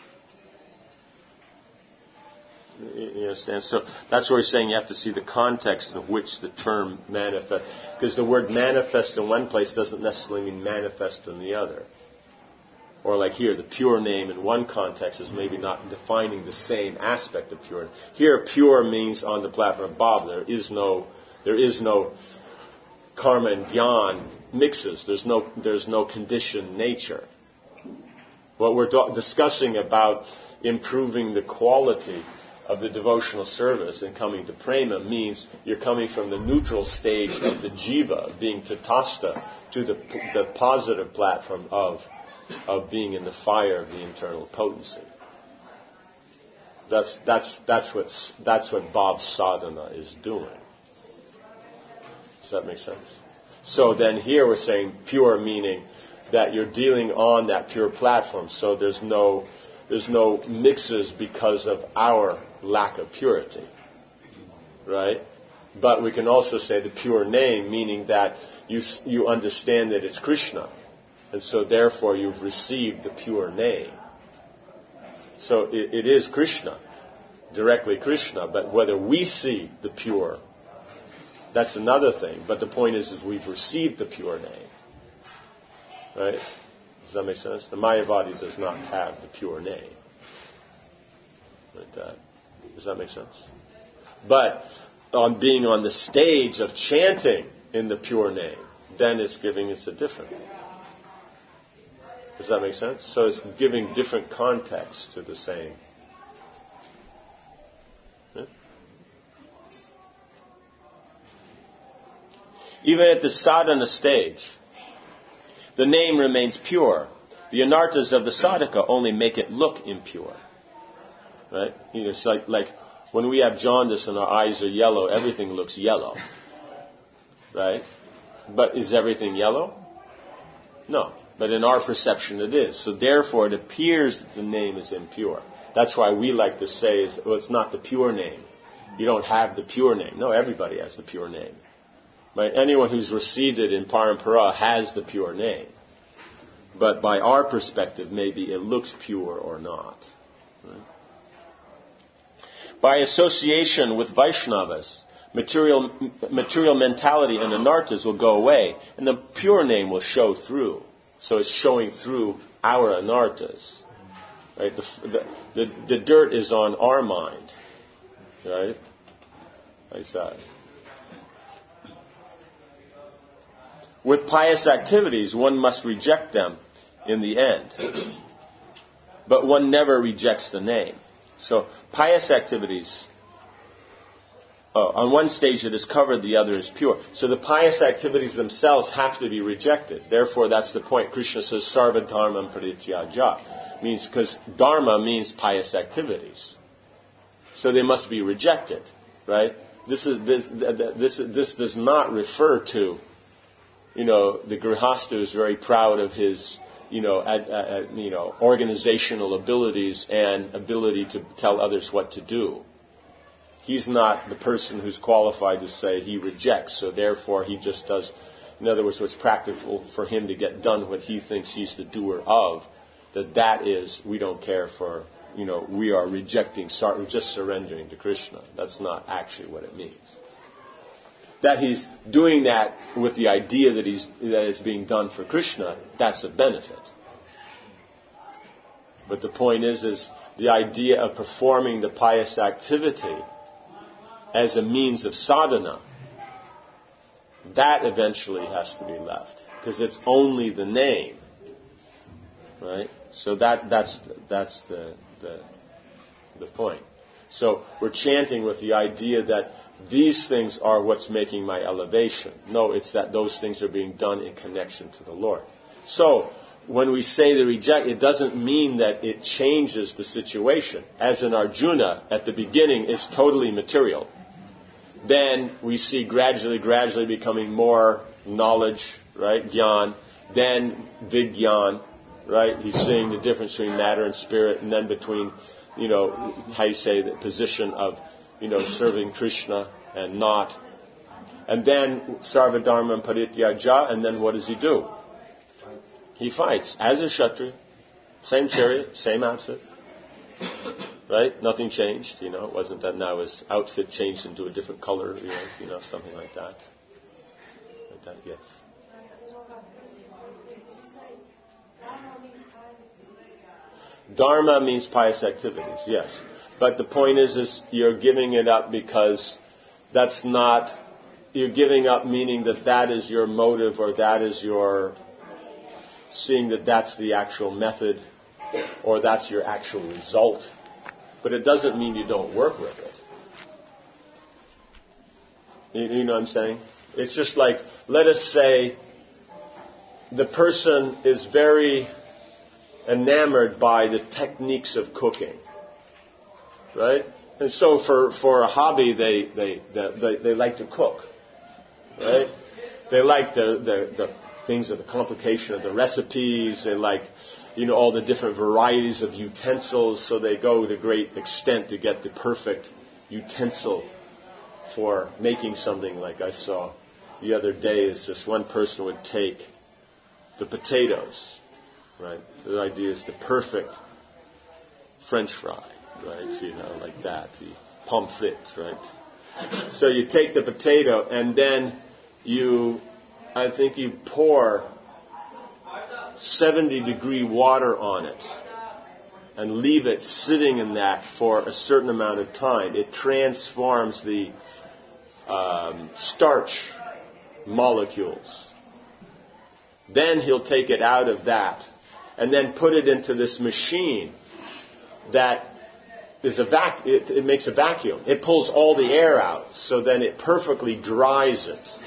You understand? So that's where he's saying you have to see the context in which the term manifest, because the word manifest in one place doesn't necessarily mean manifest in the other. Or like here, the pure name in one context is maybe not defining the same aspect of pure. Here, pure means on the platform of Bob. There is no karma and gyan mixes. There's no conditioned nature. What we're discussing about improving the quality of the devotional service and coming to prema means you're coming from the neutral stage of the jiva, being tatastha, to the positive platform of being in the fire of the internal potency. That's what Bhav's sadhana is doing. Does that make sense? So then here we're saying pure, meaning that you're dealing on that pure platform. So there's no mixes because of our lack of purity, right? But we can also say the pure name, meaning that you understand that it's Krishna, and so therefore you've received the pure name. So it is Krishna, directly Krishna, but whether we see the pure, that's another thing. But the point is we've received the pure name, right? Does that make sense? The Mayavadi does not have the pure name. Like that. Does that make sense? But on being on the stage of chanting in the pure name, then it's a different. Does that make sense? So it's giving different context to the same. Yeah? Even at the sadhana stage, the name remains pure. The anarthas of the sadhaka only make it look impure. Right? It's like when we have jaundice and our eyes are yellow, everything looks yellow. Right? But is everything yellow? No. But in our perception it is. So therefore it appears that the name is impure. That's why we like to say, it's not the pure name. You don't have the pure name. No, everybody has the pure name. Right? Anyone who's received it in parampara has the pure name. But by our perspective, maybe it looks pure or not. Right? By association with Vaishnavas, material mentality and anarthas will go away, and the pure name will show through. So it's showing through our anarthas. Right? The dirt is on our mind. Right? Like that. With pious activities, one must reject them in the end. But one never rejects the name. So pious activities, on one stage it is covered, the other is pure. So the pious activities themselves have to be rejected. Therefore, that's the point. Krishna says, Sarva Dharmam Parityaja. Means, because Dharma means pious activities. So they must be rejected, right? This does not refer to, the Grihastha is very proud of his, organizational abilities and ability to tell others what to do. He's not the person who's qualified to say he rejects, so therefore he just does. In other words, what's practical for him to get done what he thinks he's the doer of, that is, we don't care for, we are rejecting, we're just surrendering to Krishna. That's not actually what it means. That he's doing that with the idea that is being done for Krishna, that's a benefit. But the point is the idea of performing the pious activity as a means of sadhana, that eventually has to be left, because it's only the name, right? So that's the point. So we're chanting with the idea that these things are what's making my elevation. No, it's that those things are being done in connection to the Lord. So when we say the reject, it doesn't mean that it changes the situation. As in Arjuna, at the beginning, it's totally material. Then we see gradually becoming more knowledge, right? Gyan. Then Vigyan, right? He's seeing the difference between matter and spirit, and then between, the position of, serving Krishna and not. And then Sarva Dharmam Parityaja, and then what does he do? He fights as a Kshatriya, same chariot, same outfit. Right? Nothing changed, It wasn't that now his outfit changed into a different color, something like that. Like that, yes. Dharma means pious activities, yes. But the point is you're giving it up because that's not, you're giving up meaning that is your motive or that is your, seeing that that's the actual method or that's your actual result. But it doesn't mean you don't work with it. You know what I'm saying? It's just like, let us say the person is very enamored by the techniques of cooking, right? And so for a hobby, they like to cook, right? They like the things of the complication of the recipes. They like, all the different varieties of utensils. So they go to great extent to get the perfect utensil for making something. Like I saw the other day, is this one person would take the potatoes. Right? The idea is the perfect French fry, right? Like that, the pommes frites, right? So you take the potato and then you pour 70-degree water on it and leave it sitting in that for a certain amount of time. It transforms the starch molecules. Then he'll take it out of that and then put it into this machine that is it makes a vacuum. It pulls all the air out, so then it perfectly dries it.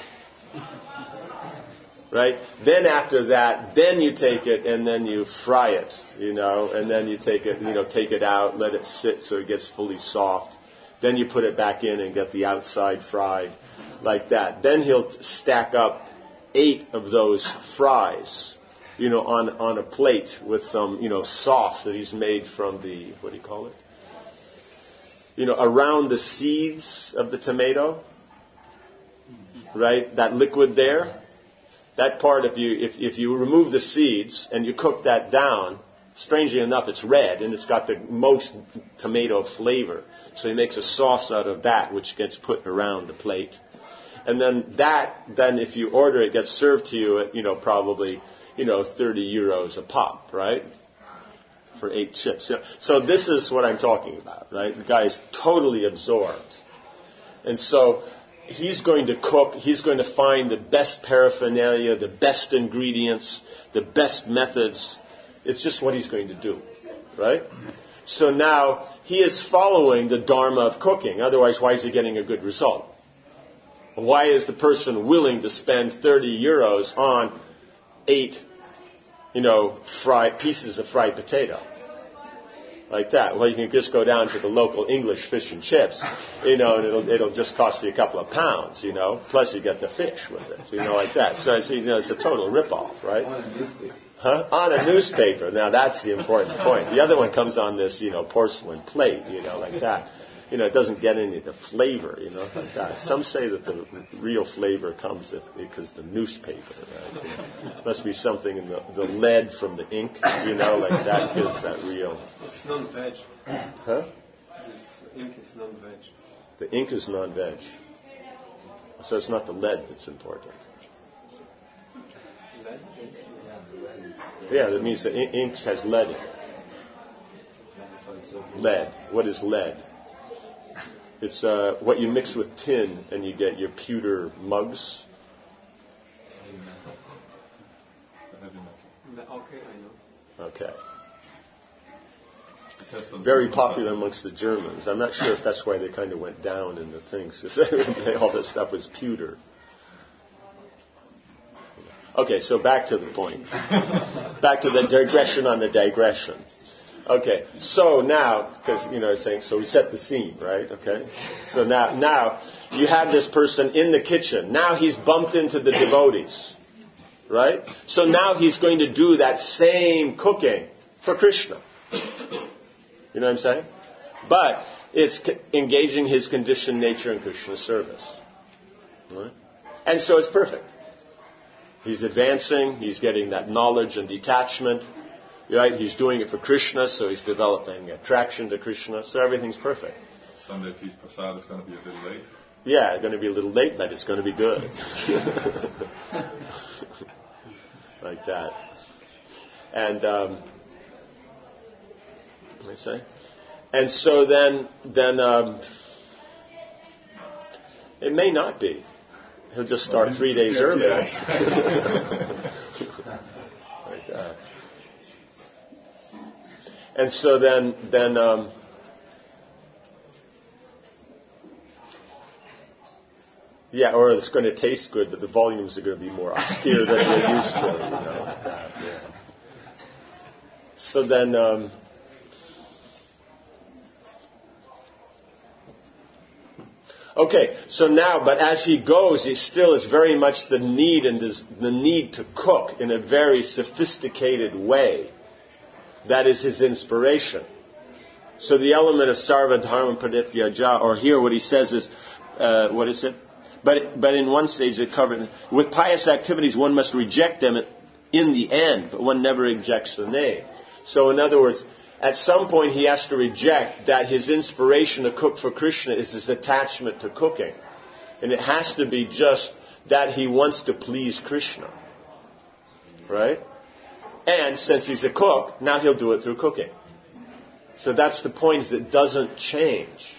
Right? Then after that, then you take it and then you fry it, and then you take it out, let it sit so it gets fully soft. Then you put it back in and get the outside fried, like that. Then he'll stack up 8 of those fries, on a plate with some, sauce that he's made from the, what do you call it? Around the seeds of the tomato, right? That liquid there, that part, if you remove the seeds and you cook that down, strangely enough, it's red and it's got the most tomato flavor. So he makes a sauce out of that, which gets put around the plate. And then if you order it, gets served to you at, probably, 30 euros a pop, right? For 8 chips. So this is what I'm talking about, right? The guy is totally absorbed. And so he's going to cook, he's going to find the best paraphernalia, the best ingredients, the best methods. It's just what he's going to do, right? So now he is following the dharma of cooking. Otherwise, why is he getting a good result? Why is the person willing to spend 30 euros on 8, pieces of fried potato? Like that. Well, you can just go down to the local English fish and chips, and it'll just cost you a couple of pounds, plus you get the fish with it, like that. So it's a total ripoff, right? On a newspaper. Huh? On a newspaper. Now that's the important point. The other one comes on this, porcelain plate, like that. It doesn't get any of the flavor, like that. Some say that the real flavor comes because the newspaper, right? Must be something in the lead from the ink, like that gives that real. It's non-veg. Huh? The ink is non-veg. The ink is non-veg. So it's not the lead that's important. Lead? Yeah, that means the ink has lead in it. Lead. What is lead? It's what you mix with tin and you get your pewter mugs. Okay, I know. Okay. Very popular amongst the Germans. I'm not sure if that's why they kind of went down in the things, because all this stuff was pewter. Okay, so back to the point. Back to the digression on the digression. Okay, so now, because, it's saying, so we set the scene, right? Okay, so now you have this person in the kitchen. Now he's bumped into the devotees, right? So now he's going to do that same cooking for Krishna. You know what I'm saying? But it's engaging his conditioned nature in Krishna's service. Right? And so it's perfect. He's advancing, he's getting that knowledge and detachment. Right? He's doing it for Krishna, so he's developing attraction to Krishna, so everything's perfect. Sunday feast prasad is going to be a bit late. Yeah, it's going to be a little late, but it's going to be good. Like that. And, what did I say? And so then it may not be. He'll just start 3 days early. Like that. And so then yeah, or it's going to taste good, but the volumes are going to be more austere than you're used to. You know, like that. Yeah. So then, okay. So now, but as he goes, he still is very much the need and the need to cook in a very sophisticated way. That is his inspiration. So the element of sarva dharma pradityaja, or here what he says is, what is it? But in one stage it covered, with pious activities one must reject them in the end, but one never rejects the name. So in other words, at some point he has to reject that his inspiration to cook for Krishna is his attachment to cooking. And it has to be just that he wants to please Krishna. Right? And since he's a cook, now he'll do it through cooking. So that's the point, is it doesn't change.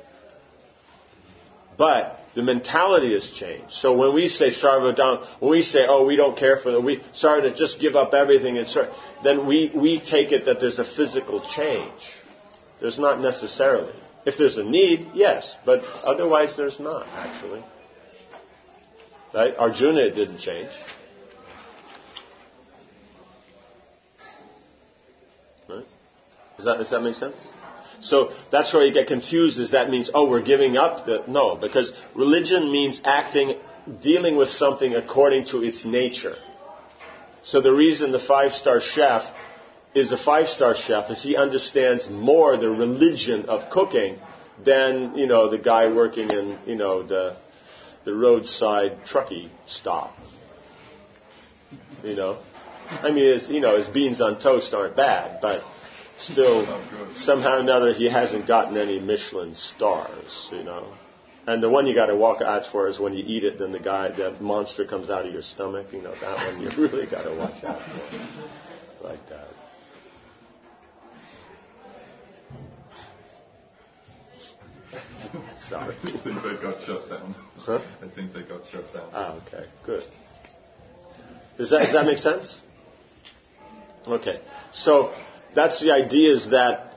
But the mentality has changed. So when we say sarvadam, when we say, oh, we don't care for sorry to just give up everything, and then we take it that there's a physical change. There's not necessarily. If there's a need, yes, but otherwise there's not, actually. Right? Arjuna, it didn't change. Right? Does that make sense? So that's where you get confused, is that means, oh, we're giving up no, because religion means dealing with something according to its nature. So the reason the 5-star chef is a 5-star chef is he understands more the religion of cooking than, the guy working in, the roadside truckie stop. I mean, his beans on toast aren't bad, but still, somehow or another, he hasn't gotten any Michelin stars, And the one you got to watch out for is when you eat it, then that monster comes out of your stomach. That one you really got to watch out for. Like that. Sorry. I think they got shut down. Huh? I think they got shut down. Ah, okay. Good. Does that make sense? Okay. So, that's the idea, is that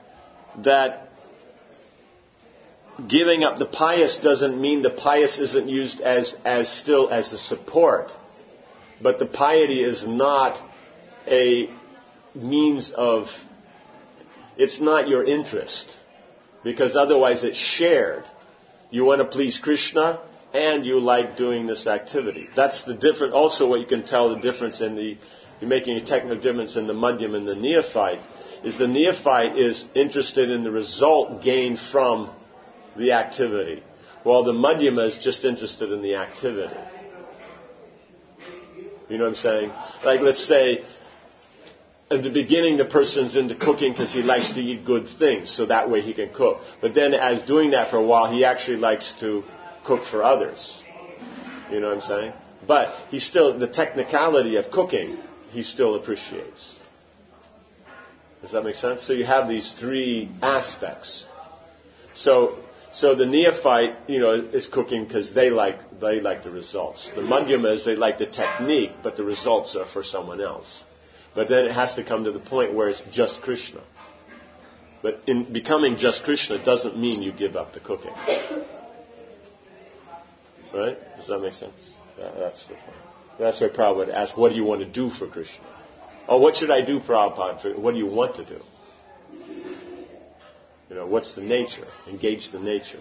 giving up the pious doesn't mean the pious isn't used as still as a support. But the piety is not a means of, it's not your interest. Because otherwise it's shared. You want to please Krishna and you like doing this activity. That's the difference. Also what you can tell the difference you're making a technical difference in the Madhyam and the neophyte, is the neophyte is interested in the result gained from the activity, while the Madhyama is just interested in the activity. You know what I'm saying? Like, let's say, at the beginning the person's into cooking because he likes to eat good things, so that way he can cook. But then as doing that for a while, he actually likes to cook for others. You know what I'm saying? But the technicality of cooking, he still appreciates. Does that make sense? So you have these three aspects. So the neophyte, is cooking because they like the results. The Madhyamas, they like the technique, but the results are for someone else. But then it has to come to the point where it's just Krishna. But in becoming just Krishna doesn't mean you give up the cooking. Right? Does that make sense? That's the point. That's why Prabhupada asked, what do you want to do for Krishna? Oh, what should I do, Prabhupada? What do you want to do? What's the nature? Engage the nature.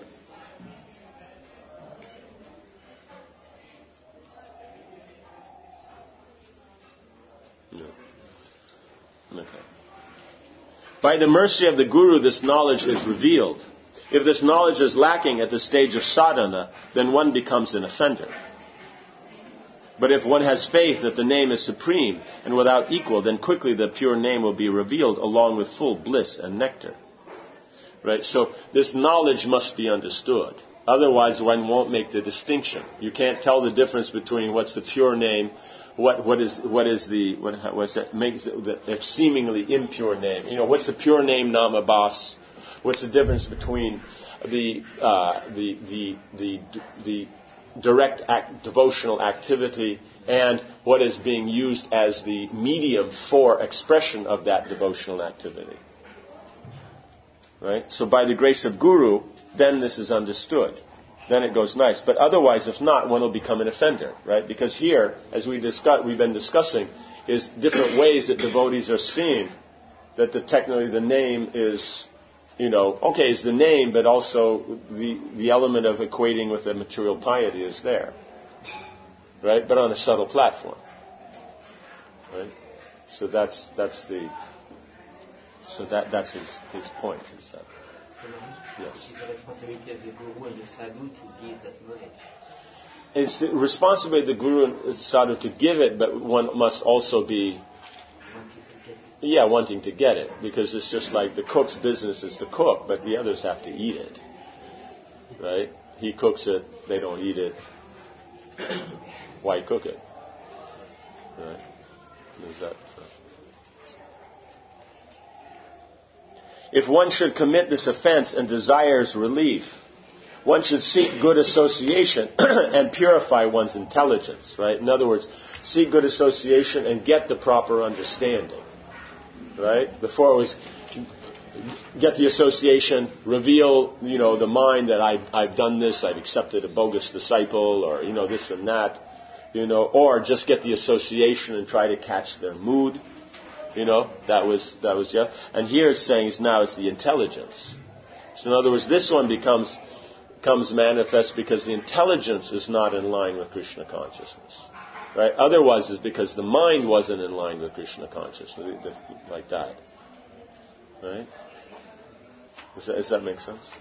No. Okay. By the mercy of the Guru, this knowledge is revealed. If this knowledge is lacking at the stage of sadhana, then one becomes an offender. But if one has faith that the name is supreme and without equal, then quickly the pure name will be revealed along with full bliss and nectar. Right? So this knowledge must be understood. Otherwise, one won't make the distinction. You can't tell the difference between what's the pure name, what's that makes the seemingly impure name. You know, what's the pure name Namabhas? What's the difference between the direct devotional activity and what is being used as the medium for expression of that devotional activity? Right? So by the grace of Guru, then this is understood. Then it goes nice. But otherwise, if not, one will become an offender, right? Because here, as we've been discussing, is different ways that devotees are seeing that technically the name is, is the name, but also the element of equating with the material piety is there, right? But on a subtle platform, right? So that's his point. Is that, yes. It's the responsibility of the Guru and the Sadhu to give that knowledge. It's the responsibility of the Guru and the Sadhu to give it, but one must also be wanting to get it. Because it's just like the cook's business is to cook, but the others have to eat it. Right? He cooks it, they don't eat it. Why cook it? Right? Is that so? If one should commit this offense and desires relief, one should seek good association and purify one's intelligence, right? In other words, seek good association and get the proper understanding, right? Before it was get the association, reveal, the mind that I've done this, I've accepted a bogus disciple, or, this and that, or just get the association and try to catch their mood. That was yeah. And here it's saying now it's the intelligence. So in other words, this one becomes manifest because the intelligence is not in line with Krishna consciousness, right? Otherwise, it's because the mind wasn't in line with Krishna consciousness, like that, right? Does that make sense?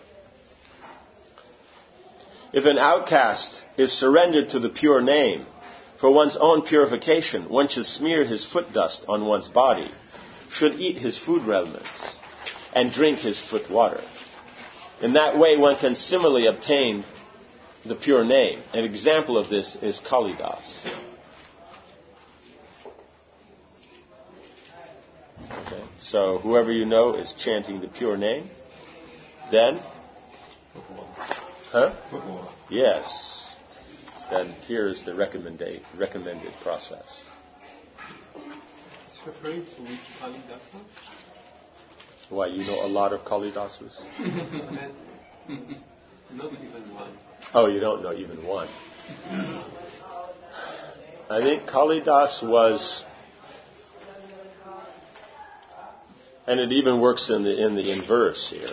If an outcast is surrendered to the pure name, for one's own purification, one should smear his foot dust on one's body, should eat his food remnants, and drink his foot water. In that way, one can similarly obtain the pure name. An example of this is Kalidas. Okay. So whoever is chanting the pure name, then? Huh? Yes. Then here is the recommended process. It's referring to which Kalidasa? Why, you know a lot of Kalidasas? Not even one. Oh, you don't know even one. I think Kalidas was, and it even works in the inverse here,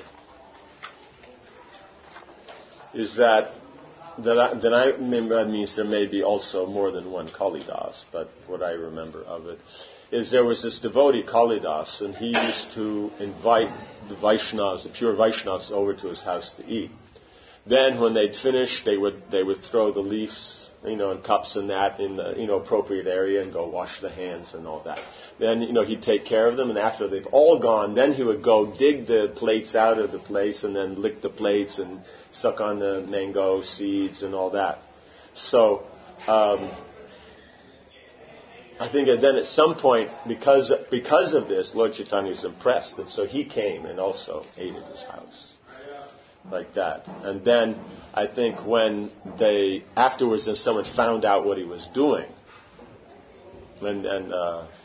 is that I remember that means there may be also more than one Kalidas, but what I remember of it is there was this devotee Kalidas, and he used to invite the Vaishnavas, the pure Vaishnavas, over to his house to eat. Then when they'd finished, they would throw the leaves, and cups and that in the, appropriate area and go wash the hands and all that. Then, he'd take care of them, and after they've all gone, then he would go dig the plates out of the place and then lick the plates and suck on the mango seeds and all that. So, I think that then at some point, because of this, Lord Chaitanya was impressed, and so he came and also ate at his house. Like that. And then I think when afterwards then someone found out what he was doing, and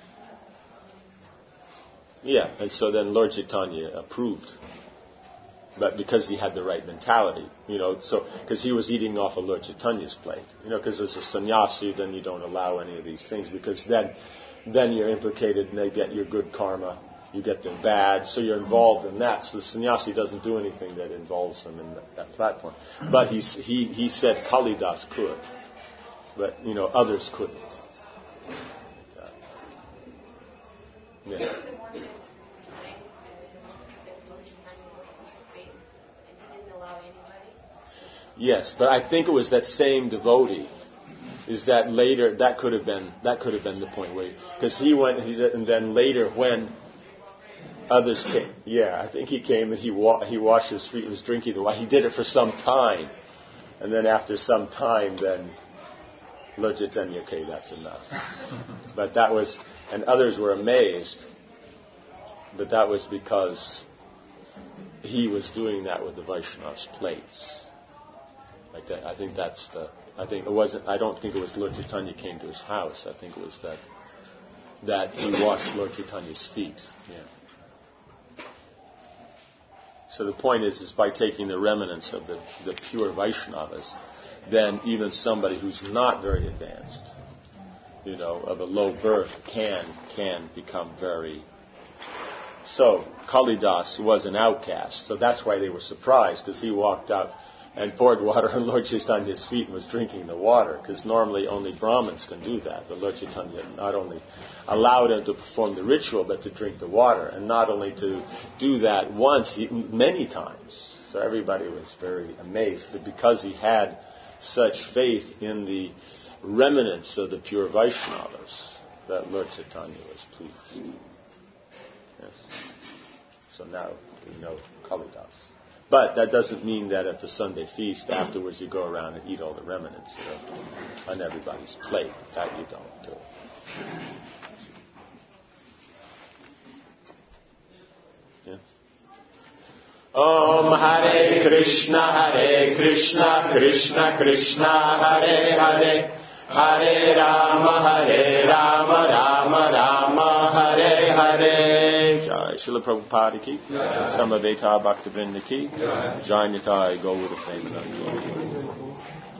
so then Lord Chaitanya approved. But because he had the right mentality, because he was eating off of Lord Chaitanya's plate, because as a sannyasi, then you don't allow any of these things, because then you're implicated and they get your good karma. You get their bad, so you're involved in that. So the sannyasi doesn't do anything that involves him in that platform. But he said Kalidas could, but others couldn't. Yeah. Yes, but I think it was that same devotee. is that later that could have been the point where because he went and then later when others came, I think he came and he washed his feet and was drinking the wine. He did it for some time, and then after some time, then Lord Chaitanya, okay, that's enough. But that was, and others were amazed, but that was because he was doing that with the Vaishnav's plates. Like that, I think that's the. I think it wasn't. I don't think it was Lord Chaitanya came to his house. I think it was that he washed Lord Chaitanya's feet. Yeah. So the point is by taking the remnants of the pure Vaishnavas, then even somebody who's not very advanced, of a low birth, can become very. So Kalidas was an outcast. So that's why they were surprised, because he walked out and poured water on Lord Chaitanya's feet and was drinking the water, because normally only Brahmins can do that. But Lord Chaitanya not only allowed him to perform the ritual, but to drink the water, and not only to do that once, many times. So everybody was very amazed, but because he had such faith in the remnants of the pure Vaishnavas, that Lord Chaitanya was pleased. Yes. So now we know Kalidas. But that doesn't mean that at the Sunday feast afterwards you go around and eat all the remnants on everybody's plate. That you don't do. Yeah. Om Hare Krishna, Krishna Krishna, Hare Hare, Hare Rama, Rama Rama, Hare Hare. Jai Srila Prabhupada ki, Samaveta Bhaktivinoda ki, Jai Nitai Gaura Premanandi.